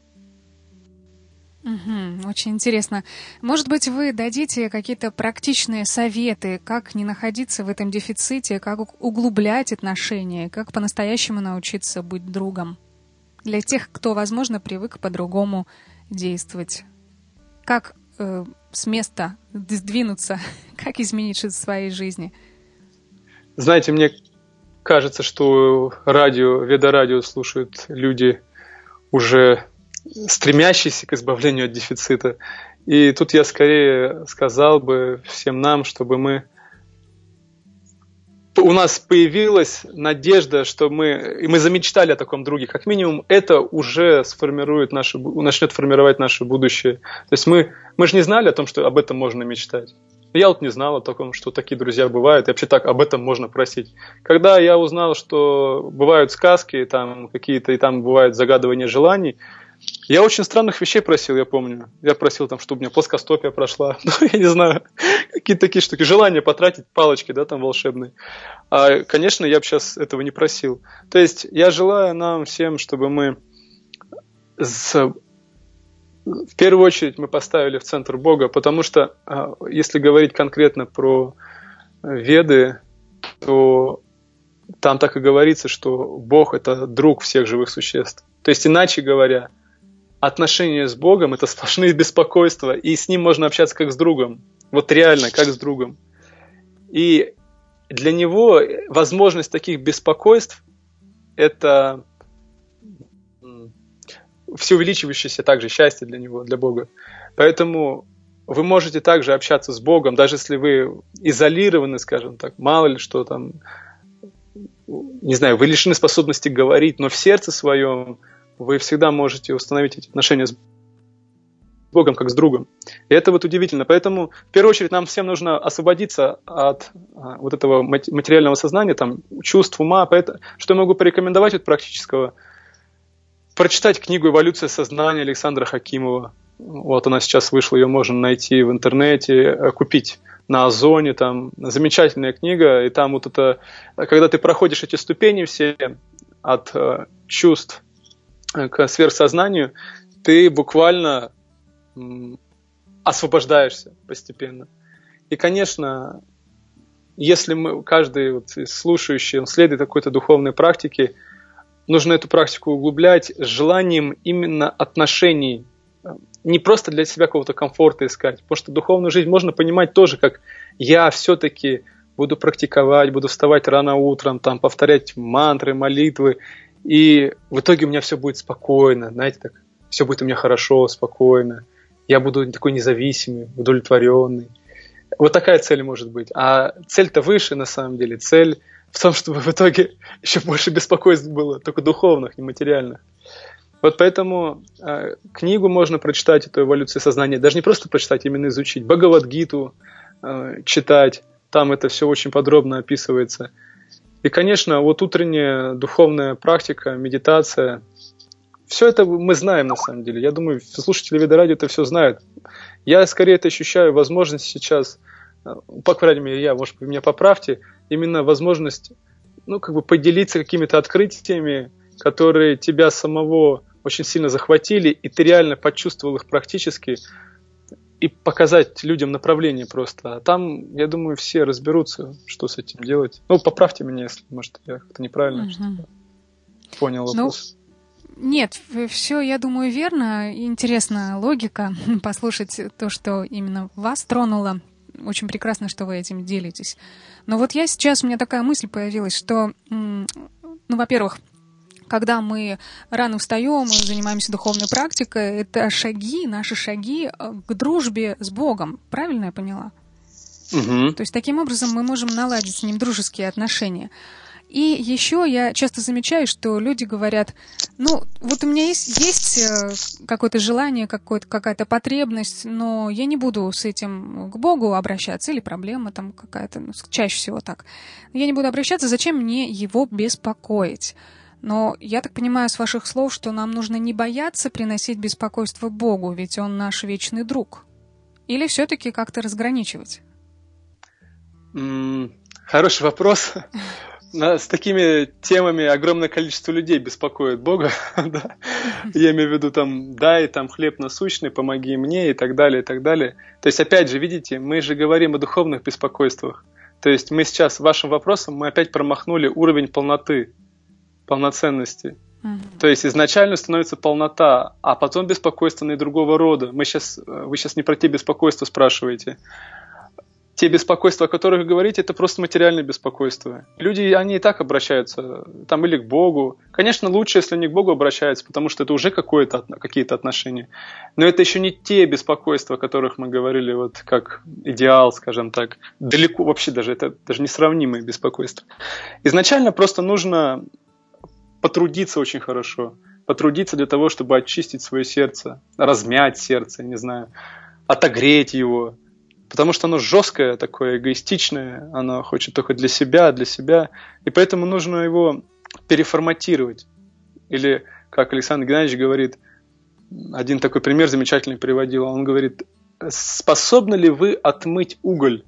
Угу, очень интересно. Может быть, вы дадите какие-то практичные советы, как не находиться в этом дефиците, как углублять отношения, как по-настоящему научиться быть другом для тех, кто, возможно, привык по-другому действовать. Как э, с места сдвинуться, как изменить что-то в своей жизни? Знаете, мне кажется, что радио, ведорадио слушают люди уже... стремящийся к избавлению от дефицита. И тут я скорее сказал бы всем нам, чтобы мы... У нас появилась надежда, что мы... И мы замечтали о таком друге. Как минимум, это уже сформирует наше... начнет формировать наше будущее. То есть мы, мы же не знали о том, что об этом можно мечтать. Я вот не знал о том, что такие друзья бывают, и вообще так об этом можно просить. Когда я узнал, что бывают сказки, там какие-то, и там бывает загадывание желаний, я очень странных вещей просил, я помню. Я просил, там, чтобы у меня плоскостопие прошла. Ну, я не знаю, какие-то такие штуки. Желание потратить палочки, да, там, волшебные. А, конечно, я бы сейчас этого не просил. То есть, я желаю нам всем, чтобы мы с... в первую очередь мы поставили в центр Бога, потому что, если говорить конкретно про Веды, то там так и говорится, что Бог – это друг всех живых существ. То есть, иначе говоря, отношения с Богом – это сплошные беспокойства, и с Ним можно общаться как с другом. Вот реально, как с другом. И для Него возможность таких беспокойств – это всеувеличивающееся также счастье для Него, для Бога. Поэтому вы можете также общаться с Богом, даже если вы изолированы, скажем так, мало ли что там, не знаю, вы лишены способности говорить, но в сердце своем вы всегда можете установить эти отношения с Богом, как с другом. И это вот удивительно. Поэтому, в первую очередь, нам всем нужно освободиться от а, вот этого материального сознания, там, чувств, ума. Поэтому, что я могу порекомендовать от практического? Прочитать книгу «Эволюция сознания» Александра Хакимова. Вот она сейчас вышла, ее можно найти в интернете, купить на Озоне. Там замечательная книга. И там вот это, когда ты проходишь эти ступени все от а, чувств к сверхсознанию, ты буквально освобождаешься постепенно. И, конечно, если мы, каждый вот слушающий, он следует какой-то духовной практике, нужно эту практику углублять с желанием именно отношений не просто для себя какого-то комфорта искать, потому что духовную жизнь можно понимать тоже, как я все-таки буду практиковать, буду вставать рано утром, там, повторять мантры, молитвы, и в итоге у меня все будет спокойно, знаете, так, все будет у меня хорошо, спокойно, я буду такой независимый, удовлетворенный. Вот такая цель может быть. А цель-то выше, на самом деле. Цель в том, чтобы в итоге еще больше беспокойств было, только духовных, не материальных. Вот поэтому э, книгу можно прочитать, эту «Эволюцию сознания», даже не просто прочитать, именно изучить. Бхагавад-гиту э, читать, там это все очень подробно описывается. И, конечно, вот утренняя духовная практика, медитация, все это мы знаем на самом деле. Я думаю, слушатели Ведарадио это все знают. Я скорее это ощущаю, возможность сейчас, по крайней мере, я, может, вы меня поправьте, именно возможность, ну, как бы поделиться какими-то открытиями, которые тебя самого очень сильно захватили, и ты реально почувствовал их практически, и показать людям направление просто. А там, я думаю, все разберутся, что с этим делать. Ну, поправьте меня, если, может, я как-то неправильно mm-hmm. понял вопрос. Ну, нет, все, я думаю, верно. Интересна логика. Послушать то, что именно вас тронуло. Очень прекрасно, что вы этим делитесь. Но вот я сейчас, у меня такая мысль появилась, что, ну, во-первых, когда мы рано встаем и занимаемся духовной практикой, это шаги, наши шаги к дружбе с Богом. Правильно я поняла? Угу. То есть таким образом мы можем наладить с Ним дружеские отношения. И еще я часто замечаю, что люди говорят, ну, вот у меня есть, есть какое-то желание, какое-то, какая-то потребность, но я не буду с этим к Богу обращаться, или проблема там какая-то, ну, чаще всего так. Я не буду обращаться, зачем мне его беспокоить? Но я так понимаю с ваших слов, что нам нужно не бояться приносить беспокойство Богу, ведь Он наш вечный друг. Или все-таки как-то разграничивать? Mm, хороший вопрос. С такими темами огромное количество людей беспокоит Бога. Да? Я имею в виду, там, дай там хлеб насущный, помоги мне и так далее, и так далее. То есть, опять же, видите, мы же говорим о духовных беспокойствах. То есть мы сейчас вашим вопросом мы опять промахнули уровень полноты, полноценности. Mm-hmm. То есть изначально становится полнота, а потом беспокойство на другого рода. Мы сейчас, вы сейчас не про те беспокойства спрашиваете. Те беспокойства, о которых вы говорите, это просто материальное беспокойство. Люди, они и так обращаются там или к Богу. Конечно, лучше, если они к Богу обращаются, потому что это уже какое-то, какие-то отношения. Но это еще не те беспокойства, о которых мы говорили, вот как идеал, скажем так. Далеко вообще даже, это даже несравнимые беспокойства. Изначально просто нужно потрудиться очень хорошо. Потрудиться для того, чтобы очистить свое сердце, размять сердце, не знаю, отогреть его. Потому что оно жесткое, такое эгоистичное, оно хочет только для себя, для себя. И поэтому нужно его переформатировать. Или, как Александр Геннадьевич говорит, один такой пример замечательный приводил. Он говорит, способны ли вы отмыть уголь?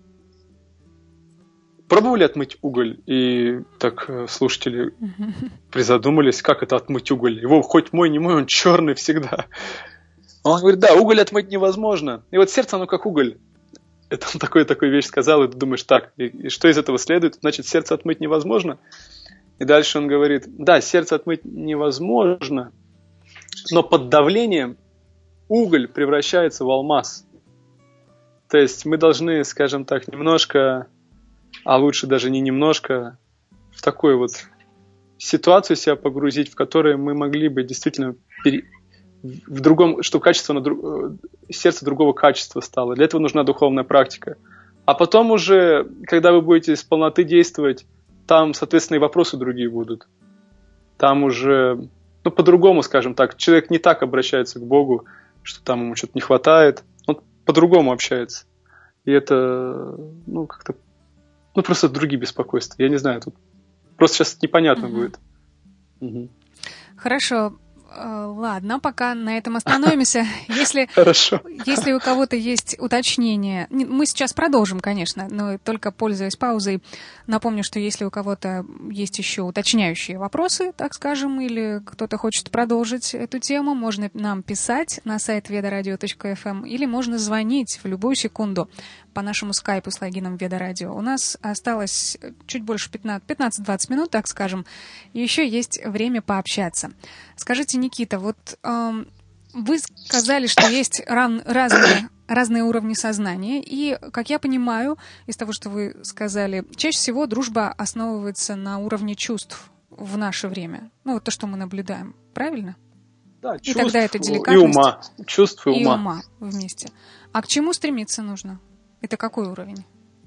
Пробовали отмыть уголь? И так слушатели призадумались, как это отмыть уголь? Его хоть мой, не мой, он черный всегда. Он говорит, да, уголь отмыть невозможно. И вот сердце, оно как уголь. Это он такую, такую вещь сказал, и ты думаешь, так, и, и что из этого следует? Значит, сердце отмыть невозможно? И дальше он говорит, да, сердце отмыть невозможно, но под давлением уголь превращается в алмаз. То есть мы должны, скажем так, немножко, а лучше даже не немножко, в такую вот ситуацию себя погрузить, в которой мы могли бы действительно пере... в другом, чтобы качество на друг... сердце другого качества стало. Для этого нужна духовная практика. А потом уже, когда вы будете с полноты действовать, там, соответственно, и вопросы другие будут. Там уже, ну, по-другому, скажем так, человек не так обращается к Богу, что там ему что-то не хватает. Он по-другому общается. И это, ну, как-то, ну, просто другие беспокойства. Я не знаю, тут просто сейчас непонятно угу. будет. Угу. Хорошо. Ладно, пока на этом остановимся. Если, Хорошо. Если у кого-то есть уточнения, мы сейчас продолжим, конечно, но только пользуясь паузой, напомню, что если у кого-то есть еще уточняющие вопросы, так скажем, или кто-то хочет продолжить эту тему, можно нам писать на сайт ведарадио точка эф эм или можно звонить в любую секунду по нашему скайпу с логином Ведарадио. У нас осталось чуть больше пятнадцать-двадцать минут, так скажем, и еще есть время пообщаться. Скажите, Никита, вот э, Вы сказали, что есть ран, разные, разные уровни сознания, и, как я понимаю, из того, что вы сказали, чаще всего дружба основывается на уровне чувств в наше время. Ну, вот то, что мы наблюдаем. Правильно? Да, и чувств тогда это и деликатность. ума. Чувств и ума. И ума вместе. А к чему стремиться нужно? Это какой уровень?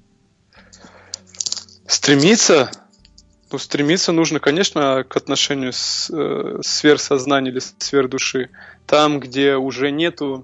Стремиться? Ну, стремиться нужно, конечно, к отношению с э, сфер сознания или сфер души. Там, где уже нету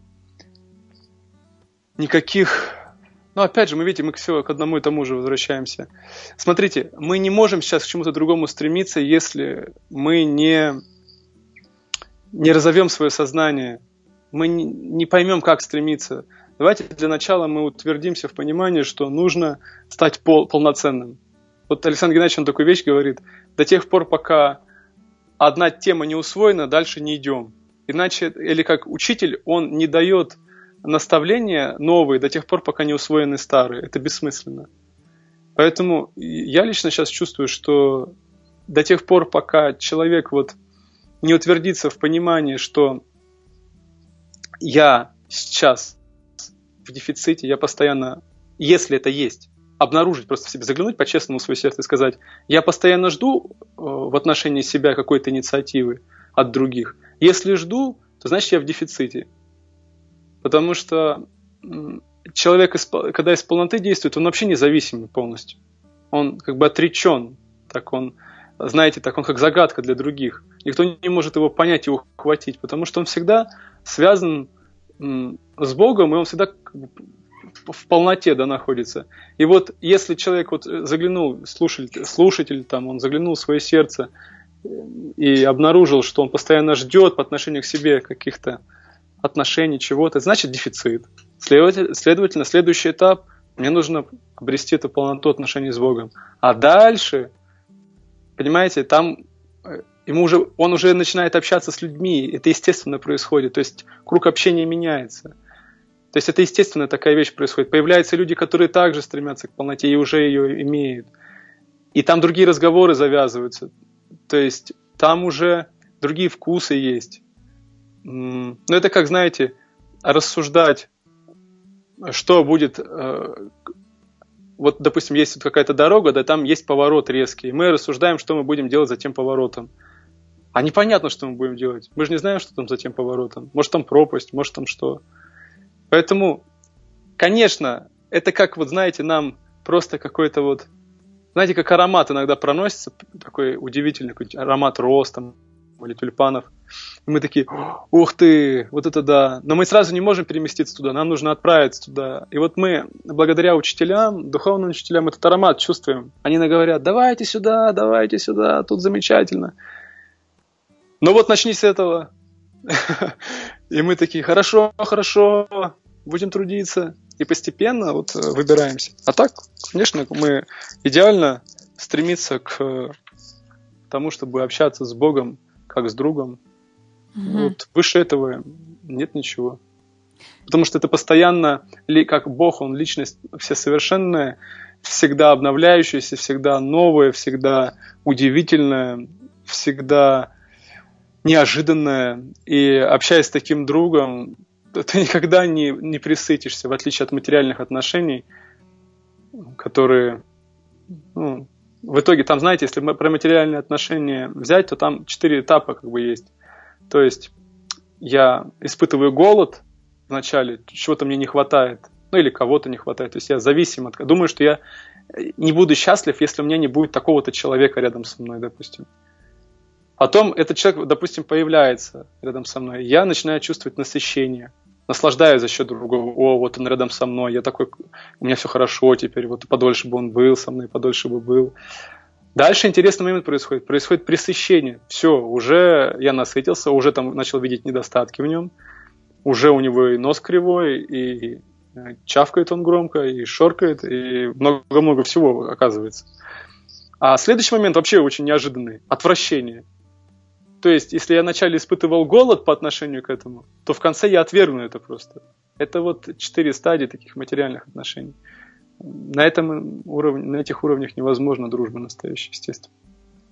никаких... Ну, опять же, мы видим, мы все к одному и тому же возвращаемся. Смотрите, мы не можем сейчас к чему-то другому стремиться, если мы не, не разовьем свое сознание, мы не, не поймем, как стремиться. Давайте для начала мы утвердимся в понимании, что нужно стать пол, полноценным. Вот Александр Геннадьевич, он такую вещь говорит: до тех пор, пока одна тема не усвоена, дальше не идем. Иначе, или как учитель, он не дает наставления новые до тех пор, пока не усвоены старые. Это бессмысленно. Поэтому я лично сейчас чувствую, что до тех пор, пока человек вот не утвердится в понимании, что я сейчас в дефиците, я постоянно, если это есть, обнаружить просто в себе, заглянуть по-честному в свое сердце и сказать: я постоянно жду в отношении себя какой-то инициативы от других. Если жду, то значит я в дефиците. Потому что человек, когда из полноты действует, он вообще независимый полностью. Он как бы отречен. Так он, знаете, так он как загадка для других. Никто не может его понять и ухватить, потому что он всегда связан с Богом, и он всегда в полноте, да, находится. И вот если человек вот заглянул, слушатель, слушатель там, он заглянул в свое сердце и обнаружил, что он постоянно ждет по отношению к себе каких-то отношений, чего-то, значит дефицит. Следовательно, следовательно, следующий этап, мне нужно обрести эту полноту отношений с Богом. А дальше, понимаете, там ему уже, он уже начинает общаться с людьми, это естественно происходит, то есть круг общения меняется. То есть это естественно такая вещь происходит. Появляются люди, которые также стремятся к полноте и уже ее имеют. И там другие разговоры завязываются. То есть там уже другие вкусы есть. Ну, это как, знаете, рассуждать, что будет... Вот, допустим, есть вот какая-то дорога, да, там есть поворот резкий. Мы рассуждаем, что мы будем делать за тем поворотом. А непонятно, что мы будем делать. Мы же не знаем, что там за тем поворотом. Может, там пропасть, может, там что. Поэтому, конечно, это как, вот знаете, нам просто какой-то вот... Знаете, как аромат иногда проносится, такой удивительный какой-то аромат роз там, или тюльпанов. И мы такие: ух ты, вот это да. Но мы сразу не можем переместиться туда, нам нужно отправиться туда. И вот мы, благодаря учителям, духовным учителям, этот аромат чувствуем. Они нам говорят: давайте сюда, давайте сюда, тут замечательно. Но вот начни с этого. И мы такие: хорошо, хорошо, будем трудиться. И постепенно вот выбираемся. А так, конечно, мы идеально стремиться к тому, чтобы общаться с Богом как с другом. Mm-hmm. Вот выше этого нет ничего. Потому что это постоянно, как Бог, Он личность всесовершенная, всегда обновляющаяся, всегда новая, всегда удивительная, всегда неожиданная. И общаясь с таким другом, ты никогда не, не пресытишься, в отличие от материальных отношений, которые... Ну, в итоге, там, знаете, если про материальные отношения взять, то там четыре этапа как бы есть. То есть я испытываю голод вначале, чего-то мне не хватает, ну или кого-то не хватает. То есть я зависим от... Думаю, что я не буду счастлив, если у меня не будет такого-то человека рядом со мной, допустим. Потом этот человек, допустим, появляется рядом со мной. Я начинаю чувствовать насыщение. Наслаждаюсь за счет другого. О, вот он рядом со мной. Я такой, у меня все хорошо теперь. Вот подольше бы он был со мной, подольше бы был. Дальше интересный момент происходит. Происходит пресыщение. Все, уже я насытился, уже там начал видеть недостатки в нем. Уже у него и нос кривой, и чавкает он громко, и шоркает, и много-много всего оказывается. А следующий момент вообще очень неожиданный. Отвращение. То есть, если я вначале испытывал голод по отношению к этому, то в конце я отвергну это просто. Это вот четыре стадии таких материальных отношений. На этом уровне, на этих уровнях невозможна дружба настоящая, естественно.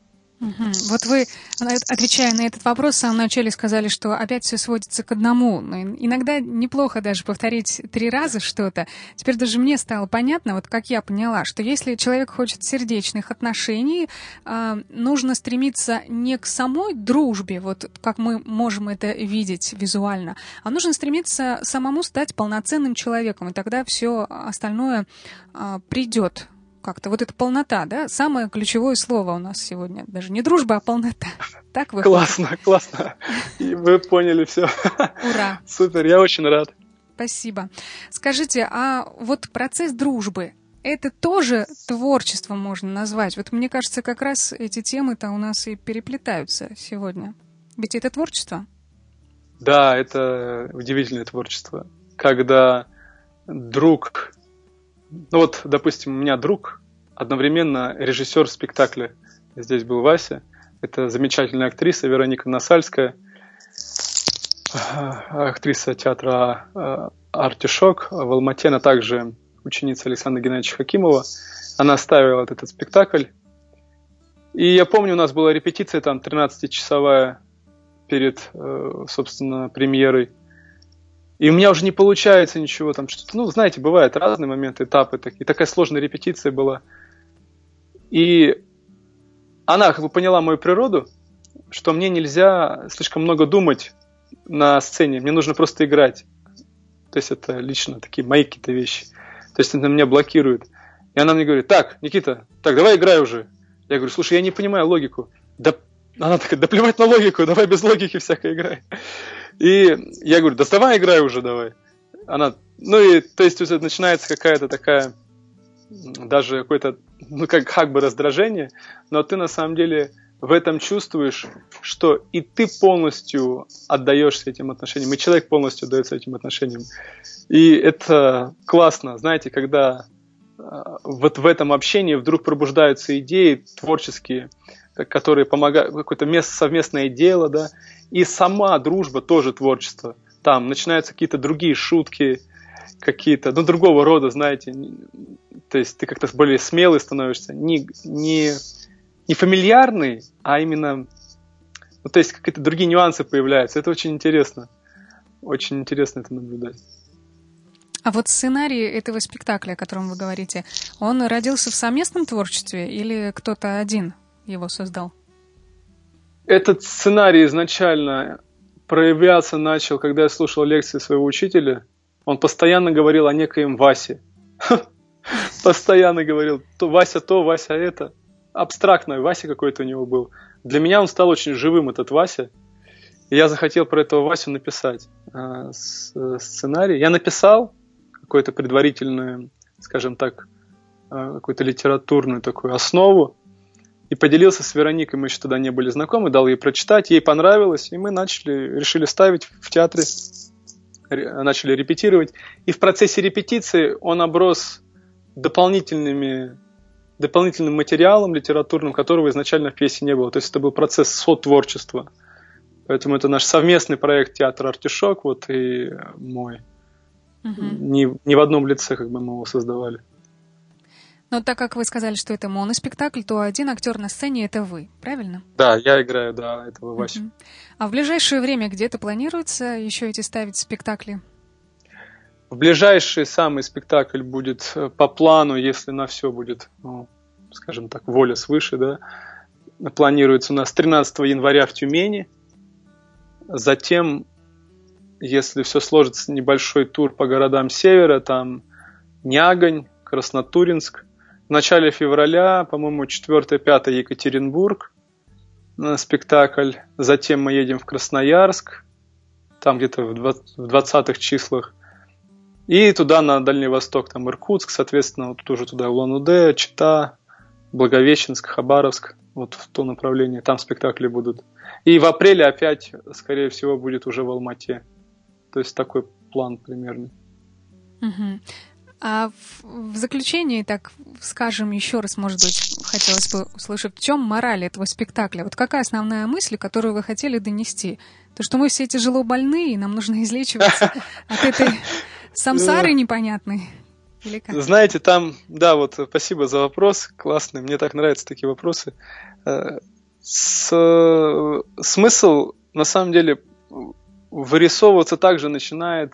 Угу. Вот вы, отвечая на этот вопрос, в самом начале сказали, что опять все сводится к одному. Но иногда неплохо даже повторить три раза что-то. Теперь даже мне стало понятно, вот как я поняла, что если человек хочет сердечных отношений, э, нужно стремиться не к самой дружбе, вот как мы можем это видеть визуально, а нужно стремиться самому стать полноценным человеком, и тогда все остальное э, придет. Как-то вот эта полнота, да? Самое ключевое слово у нас сегодня. Даже не дружба, а полнота. Так выходит? Классно, классно. И вы поняли все. Ура. Супер, я очень рад. Спасибо. Скажите, а вот процесс дружбы, это тоже творчество можно назвать? Вот мне кажется, как раз эти темы-то у нас и переплетаются сегодня. Ведь это творчество? Да, это удивительное творчество. Когда друг... Ну вот, допустим, у меня друг, одновременно режиссер спектакля. Здесь был Вася. Это замечательная актриса Вероника Насальская, актриса театра «Артишок». В Алмате она также ученица Александра Геннадьевича Хакимова. Она ставила вот этот спектакль. И я помню, у нас была репетиция там тринадцатичасовая перед, собственно, премьерой. И у меня уже не получается ничего там что-то. Ну, знаете, бывают разные моменты, этапы. Так, и такая сложная репетиция была. И она как бы поняла мою природу, что мне нельзя слишком много думать на сцене. Мне нужно просто играть. То есть это лично такие мои какие-то вещи. То есть это меня блокирует. И она мне говорит: так, Никита, так, давай играй уже. Я говорю: слушай, я не понимаю логику. Да, она такая: да плевать на логику, давай без логики всякой играй. И я говорю: да давай играй уже, давай. Она, ну и, то есть уже начинается какая-то такая, даже какое-то, ну как, как бы раздражение, но ты на самом деле в этом чувствуешь, что и ты полностью отдаешься этим отношениям, и человек полностью отдается этим отношениям. И это классно, знаете, когда вот в этом общении вдруг пробуждаются идеи творческие, которые помогают, какое-то место, совместное дело, да, и сама дружба тоже творчество. Там начинаются какие-то другие шутки, какие-то, ну, другого рода, знаете, то есть ты как-то более смелый становишься, не, не, не фамильярный, а именно, ну, то есть какие-то другие нюансы появляются. Это очень интересно, очень интересно это наблюдать. А вот сценарий этого спектакля, о котором вы говорите, он родился в совместном творчестве или кто-то один его создал? Этот сценарий изначально проявляться начал, когда я слушал лекции своего учителя. Он постоянно говорил о некоем Васе. Постоянно говорил: то Вася то, Вася это. Абстрактный Вася какой-то у него был. Для меня он стал очень живым, этот Вася. И я захотел про этого Васю написать сценарий. Я написал какую-то предварительную, скажем так, какую-то литературную такую основу. И поделился с Вероникой, мы еще тогда не были знакомы, дал ей прочитать, ей понравилось, и мы начали, решили ставить в театре, начали репетировать. И в процессе репетиции он оброс дополнительными, дополнительным материалом литературным, которого изначально в пьесе не было. То есть это был процесс сотворчества. Поэтому это наш совместный проект театра «Артишок», вот, и мой. Угу. Не, не в одном лице как бы мы его создавали. Но так как вы сказали, что это моноспектакль, то один актер на сцене — это вы, правильно? Да, я играю, да, этого Васю. Uh-huh. А в ближайшее время где-то планируется еще эти ставить спектакли? В ближайший самый спектакль будет по плану, если на все будет, ну, скажем так, воля свыше, да. Планируется у нас тринадцатого января в Тюмени. Затем, если все сложится, небольшой тур по городам севера, там Нягань, Краснотуринск. В начале февраля, по-моему, четвёртое-пятое Екатеринбург на спектакль. Затем мы едем в Красноярск, там где-то в двадцатых числах. И туда, на Дальний Восток, там Иркутск, соответственно, вот тоже туда Улан-Удэ, Чита, Благовещенск, Хабаровск. Вот в то направление, там спектакли будут. И в апреле опять, скорее всего, будет уже в Алмате. То есть такой план примерно. Угу. А в, в заключении, так скажем еще раз, может быть, хотелось бы услышать, в чем мораль этого спектакля? Вот какая основная мысль, которую вы хотели донести? То, что мы все тяжело больны, и нам нужно излечиваться от этой самсары непонятной? Или как? Знаете, там, да, вот спасибо за вопрос, классный, мне так нравятся такие вопросы. с, смысл, на самом деле, вырисовываться также начинает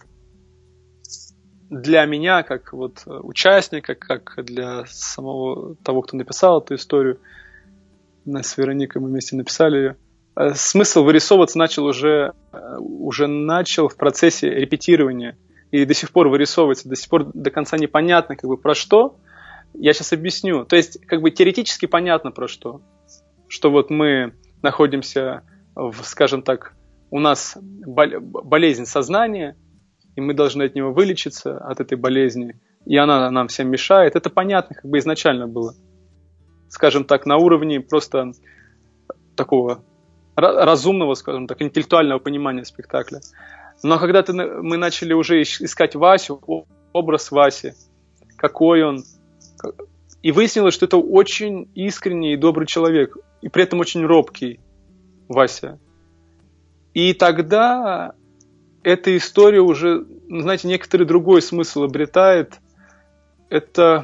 для меня, как вот участника, как для самого того, кто написал эту историю. Мы с Вероникой мы вместе написали ее. Смысл вырисовываться начал уже, уже начал в процессе репетирования. И до сих пор вырисовывается, до сих пор до конца непонятно, как бы, про что. Я сейчас объясню. То есть, как бы теоретически понятно про что. Что вот мы находимся, в, скажем так, у нас болезнь сознания, и мы должны от него вылечиться, от этой болезни, и она нам всем мешает. Это понятно, как бы изначально было. Скажем так, на уровне просто такого разумного, скажем так, интеллектуального понимания спектакля. Но когда ты, мы начали уже искать Васю, образ Васи, какой он, и выяснилось, что это очень искренний и добрый человек, и при этом очень робкий Вася. И тогда эта история уже, знаете, некоторый другой смысл обретает. Это,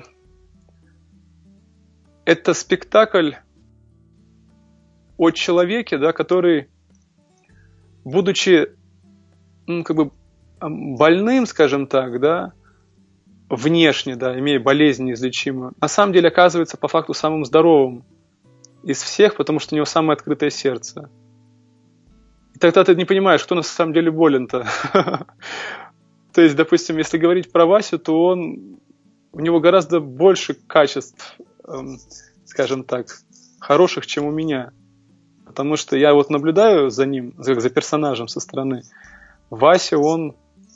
это спектакль о человеке, да, который, будучи, ну, как бы больным, скажем так, да, внешне, да, имея болезнь неизлечимую, на самом деле оказывается по факту самым здоровым из всех, потому что у него самое открытое сердце. И тогда ты не понимаешь, кто на самом деле болен-то. То есть, допустим, если говорить про Васю, то он, у него гораздо больше качеств, эм, скажем так, хороших, чем у меня. Потому что я вот наблюдаю за ним, за, за персонажем со стороны. Вася, он,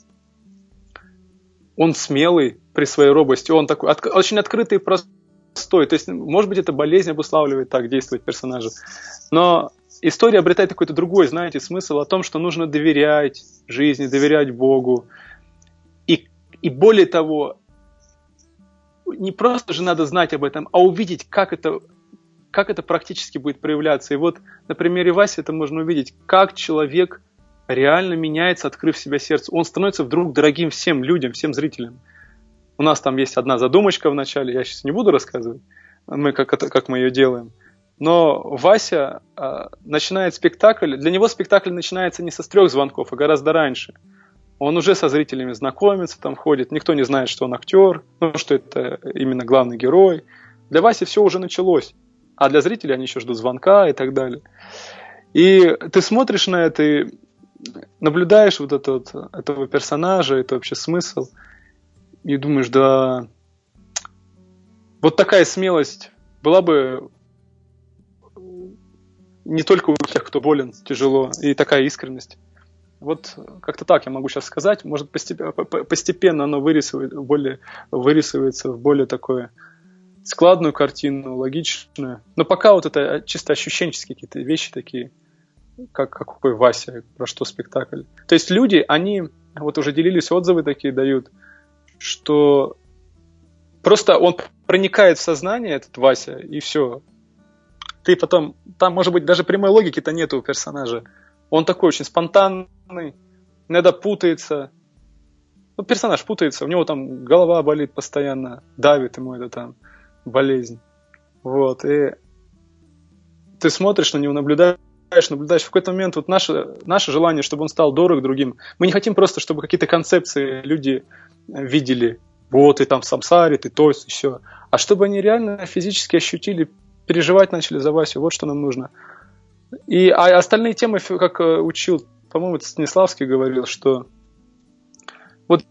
он смелый при своей робости, он такой от, очень открытый и простой. То есть, может быть, это болезнь обуславливает так действовать персонажа. Но история обретает какой-то другой, знаете, смысл о том, что нужно доверять жизни, доверять Богу. И, и более того, не просто же надо знать об этом, а увидеть, как это, как это практически будет проявляться. И вот на примере Васи это можно увидеть, как человек реально меняется, открыв себя сердце. Он становится вдруг дорогим всем людям, всем зрителям. У нас там есть одна задумочка в начале, я сейчас не буду рассказывать, мы, как, это, как мы ее делаем. Но Вася э, начинает спектакль, для него спектакль начинается не со трех звонков, а гораздо раньше. Он уже со зрителями знакомится, там ходит, никто не знает, что он актер, ну, что это именно главный герой. Для Васи все уже началось, а для зрителей они еще ждут звонка и так далее. И ты смотришь на это и наблюдаешь вот это вот, этого персонажа, это вообще смысл, и думаешь, да, вот такая смелость была бы не только у тех, кто болен тяжело, и такая искренность. Вот как-то так я могу сейчас сказать. Может, постепенно, постепенно оно вырисывает, более, вырисывается в более такую складную картину, логичную. Но пока вот это чисто ощущенческие какие-то вещи такие, как какой Вася, про что спектакль. То есть люди, они вот уже делились, отзывы такие дают, что просто он проникает в сознание, этот Вася, и все. Ты потом, там, может быть, даже прямой логики-то нету у персонажа. Он такой очень спонтанный, иногда путается. Ну, персонаж путается, у него там голова болит постоянно, давит ему это там болезнь. Вот, и ты смотришь на него, наблюдаешь, наблюдаешь. В какой-то момент вот наше, наше желание, чтобы он стал дорог другим. Мы не хотим просто, чтобы какие-то концепции люди видели. Вот, ты там в самсаре, ты то, и все. А чтобы они реально физически ощутили, переживать начали за Васю. Вот что нам нужно. И а остальные темы, как учил, по-моему, Станиславский говорил, что вот,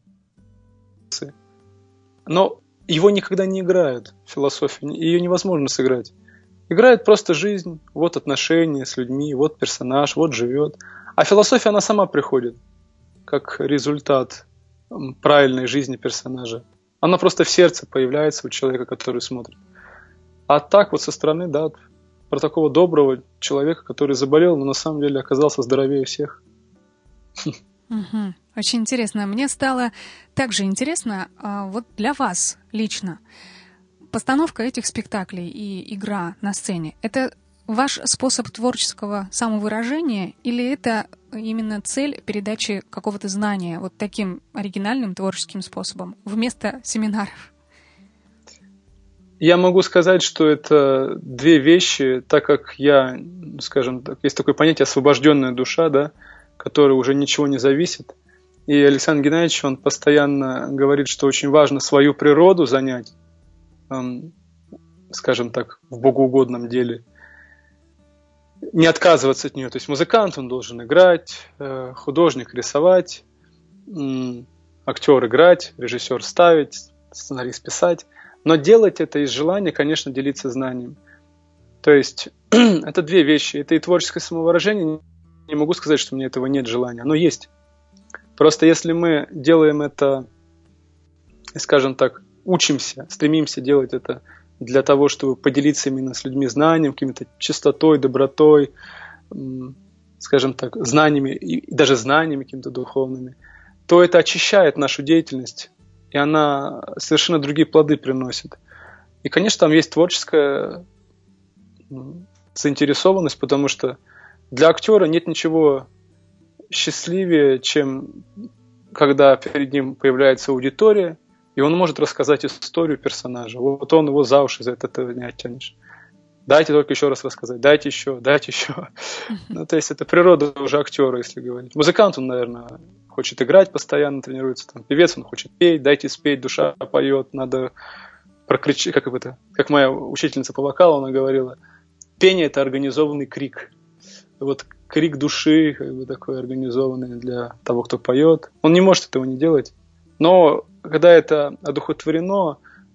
но его никогда не играют, философию, ее невозможно сыграть. Играет просто жизнь, вот отношения с людьми, вот персонаж, вот живет. А философия, она сама приходит, как результат правильной жизни персонажа. Она просто в сердце появляется у человека, который смотрит. А так вот со стороны, да, про такого доброго человека, который заболел, но на самом деле оказался здоровее всех. Угу. Очень интересно. Мне стало также интересно, вот для вас лично, постановка этих спектаклей и игра на сцене — это ваш способ творческого самовыражения или это именно цель передачи какого-то знания вот таким оригинальным творческим способом вместо семинаров? Я могу сказать, что это две вещи, так как я, скажем так, есть такое понятие освобожденная душа, да, которой уже ничего не зависит. И Александр Геннадьевич, он постоянно говорит, что очень важно свою природу занять, эм, скажем так, в богоугодном деле. Не отказываться от нее. То есть музыкант, он должен играть, э, художник рисовать, э, актер играть, режиссер ставить, сценарист писать. Но делать это из желания, конечно, делиться знанием. То есть это две вещи. Это и творческое самовыражение. Не могу сказать, что у меня этого нет желания. Оно есть. Просто если мы делаем это, скажем так, учимся, стремимся делать это для того, чтобы поделиться именно с людьми знанием, какими-то чистотой, добротой, скажем так, знаниями, и даже знаниями какими-то духовными, то это очищает нашу деятельность, и она совершенно другие плоды приносит. И, конечно, там есть творческая заинтересованность, потому что для актера нет ничего счастливее, чем когда перед ним появляется аудитория, и он может рассказать историю персонажа. Вот он его за уши за это не оттянешь. Дайте только еще раз рассказать, дайте еще, дайте еще. Ну, то есть это природа уже актера, если говорить. Музыкант, он, наверное, хочет играть постоянно, тренируется. Там, певец, он хочет петь, дайте спеть, душа поет, надо прокричать, как это, как моя учительница по вокалу, она говорила, пение – это организованный крик. Вот крик души, как бы такой организованный для того, кто поет. Он не может этого не делать. Но когда это одухотворено,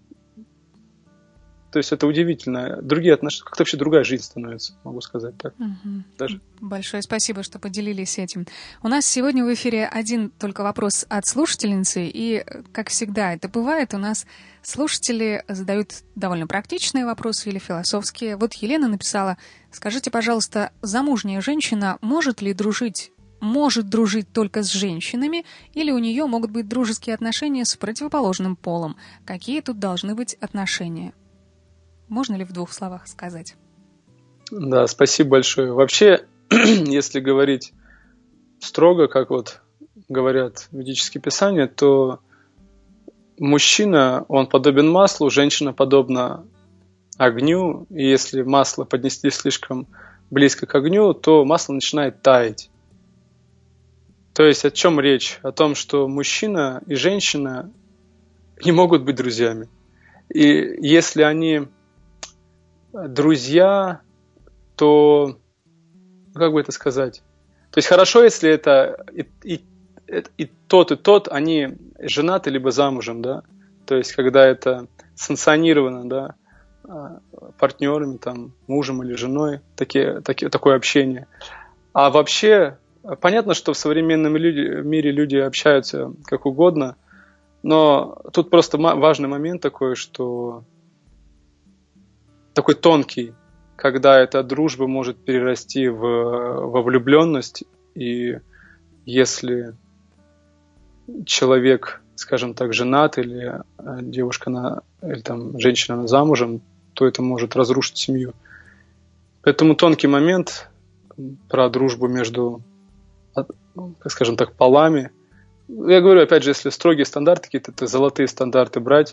то есть это удивительно. Другие отношения, как-то вообще другая жизнь становится, могу сказать так. Угу. Даже. Большое спасибо, что поделились этим. У нас сегодня в эфире один только вопрос от слушательницы, и, как всегда это бывает, у нас слушатели задают довольно практичные вопросы или философские. Вот Елена написала: скажите, пожалуйста, замужняя женщина может ли дружить, может дружить только с женщинами, или у нее могут быть дружеские отношения с противоположным полом? Какие тут должны быть отношения? Можно ли в двух словах сказать? Да, спасибо большое. Вообще, если говорить строго, как вот говорят ведические писания, то мужчина, он подобен маслу, женщина подобна огню, и если масло поднести слишком близко к огню, то масло начинает таять. То есть о чем речь? О том, что мужчина и женщина не могут быть друзьями. И если они друзья, то, как бы это сказать? То есть хорошо, если это и, и, и тот, и тот, они женаты либо замужем, да? То есть когда это санкционировано, да, партнерами, там, мужем или женой, такие, такие, такое общение. А вообще, понятно, что в современном люди, мире люди общаются как угодно, но тут просто важный момент такой, что такой тонкий, когда эта дружба может перерасти в, во влюбленность, и если человек, скажем так, женат, или девушка, на, или там, женщина она замужем, то это может разрушить семью. Поэтому тонкий момент про дружбу между, скажем так, полами. Я говорю, опять же, если строгие стандарты, какие-то золотые стандарты брать,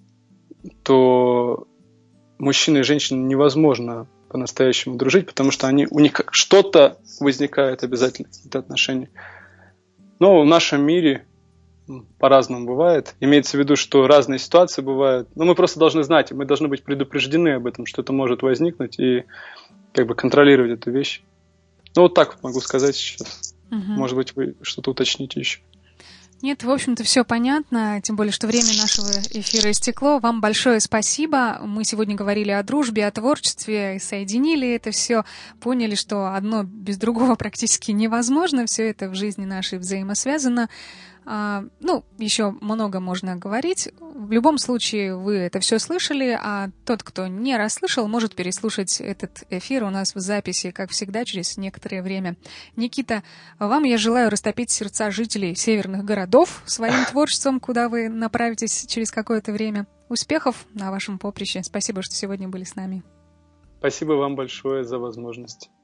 то мужчина и женщина невозможно по-настоящему дружить, потому что они, у них что-то возникает обязательно, какие-то отношения. Но в нашем мире по-разному бывает. Имеется в виду, что разные ситуации бывают. Но мы просто должны знать, мы должны быть предупреждены об этом, что это может возникнуть, и как бы контролировать эту вещь. Ну, вот так вот могу сказать сейчас. Угу. Может быть, вы что-то уточните еще. Нет, в общем-то, все понятно, тем более, что время нашего эфира истекло. Вам большое спасибо. Мы сегодня говорили о дружбе, о творчестве, соединили это все, поняли, что одно без другого практически невозможно, все это в жизни нашей взаимосвязано. А, ну, еще много можно говорить. В любом случае, вы это все слышали, а тот, кто не расслышал, может переслушать этот эфир у нас в записи, как всегда, через некоторое время. Никита, вам я желаю растопить сердца жителей северных городов своим творчеством, куда вы направитесь через какое-то время. Успехов на вашем поприще. Спасибо, что сегодня были с нами. Спасибо вам большое за возможность.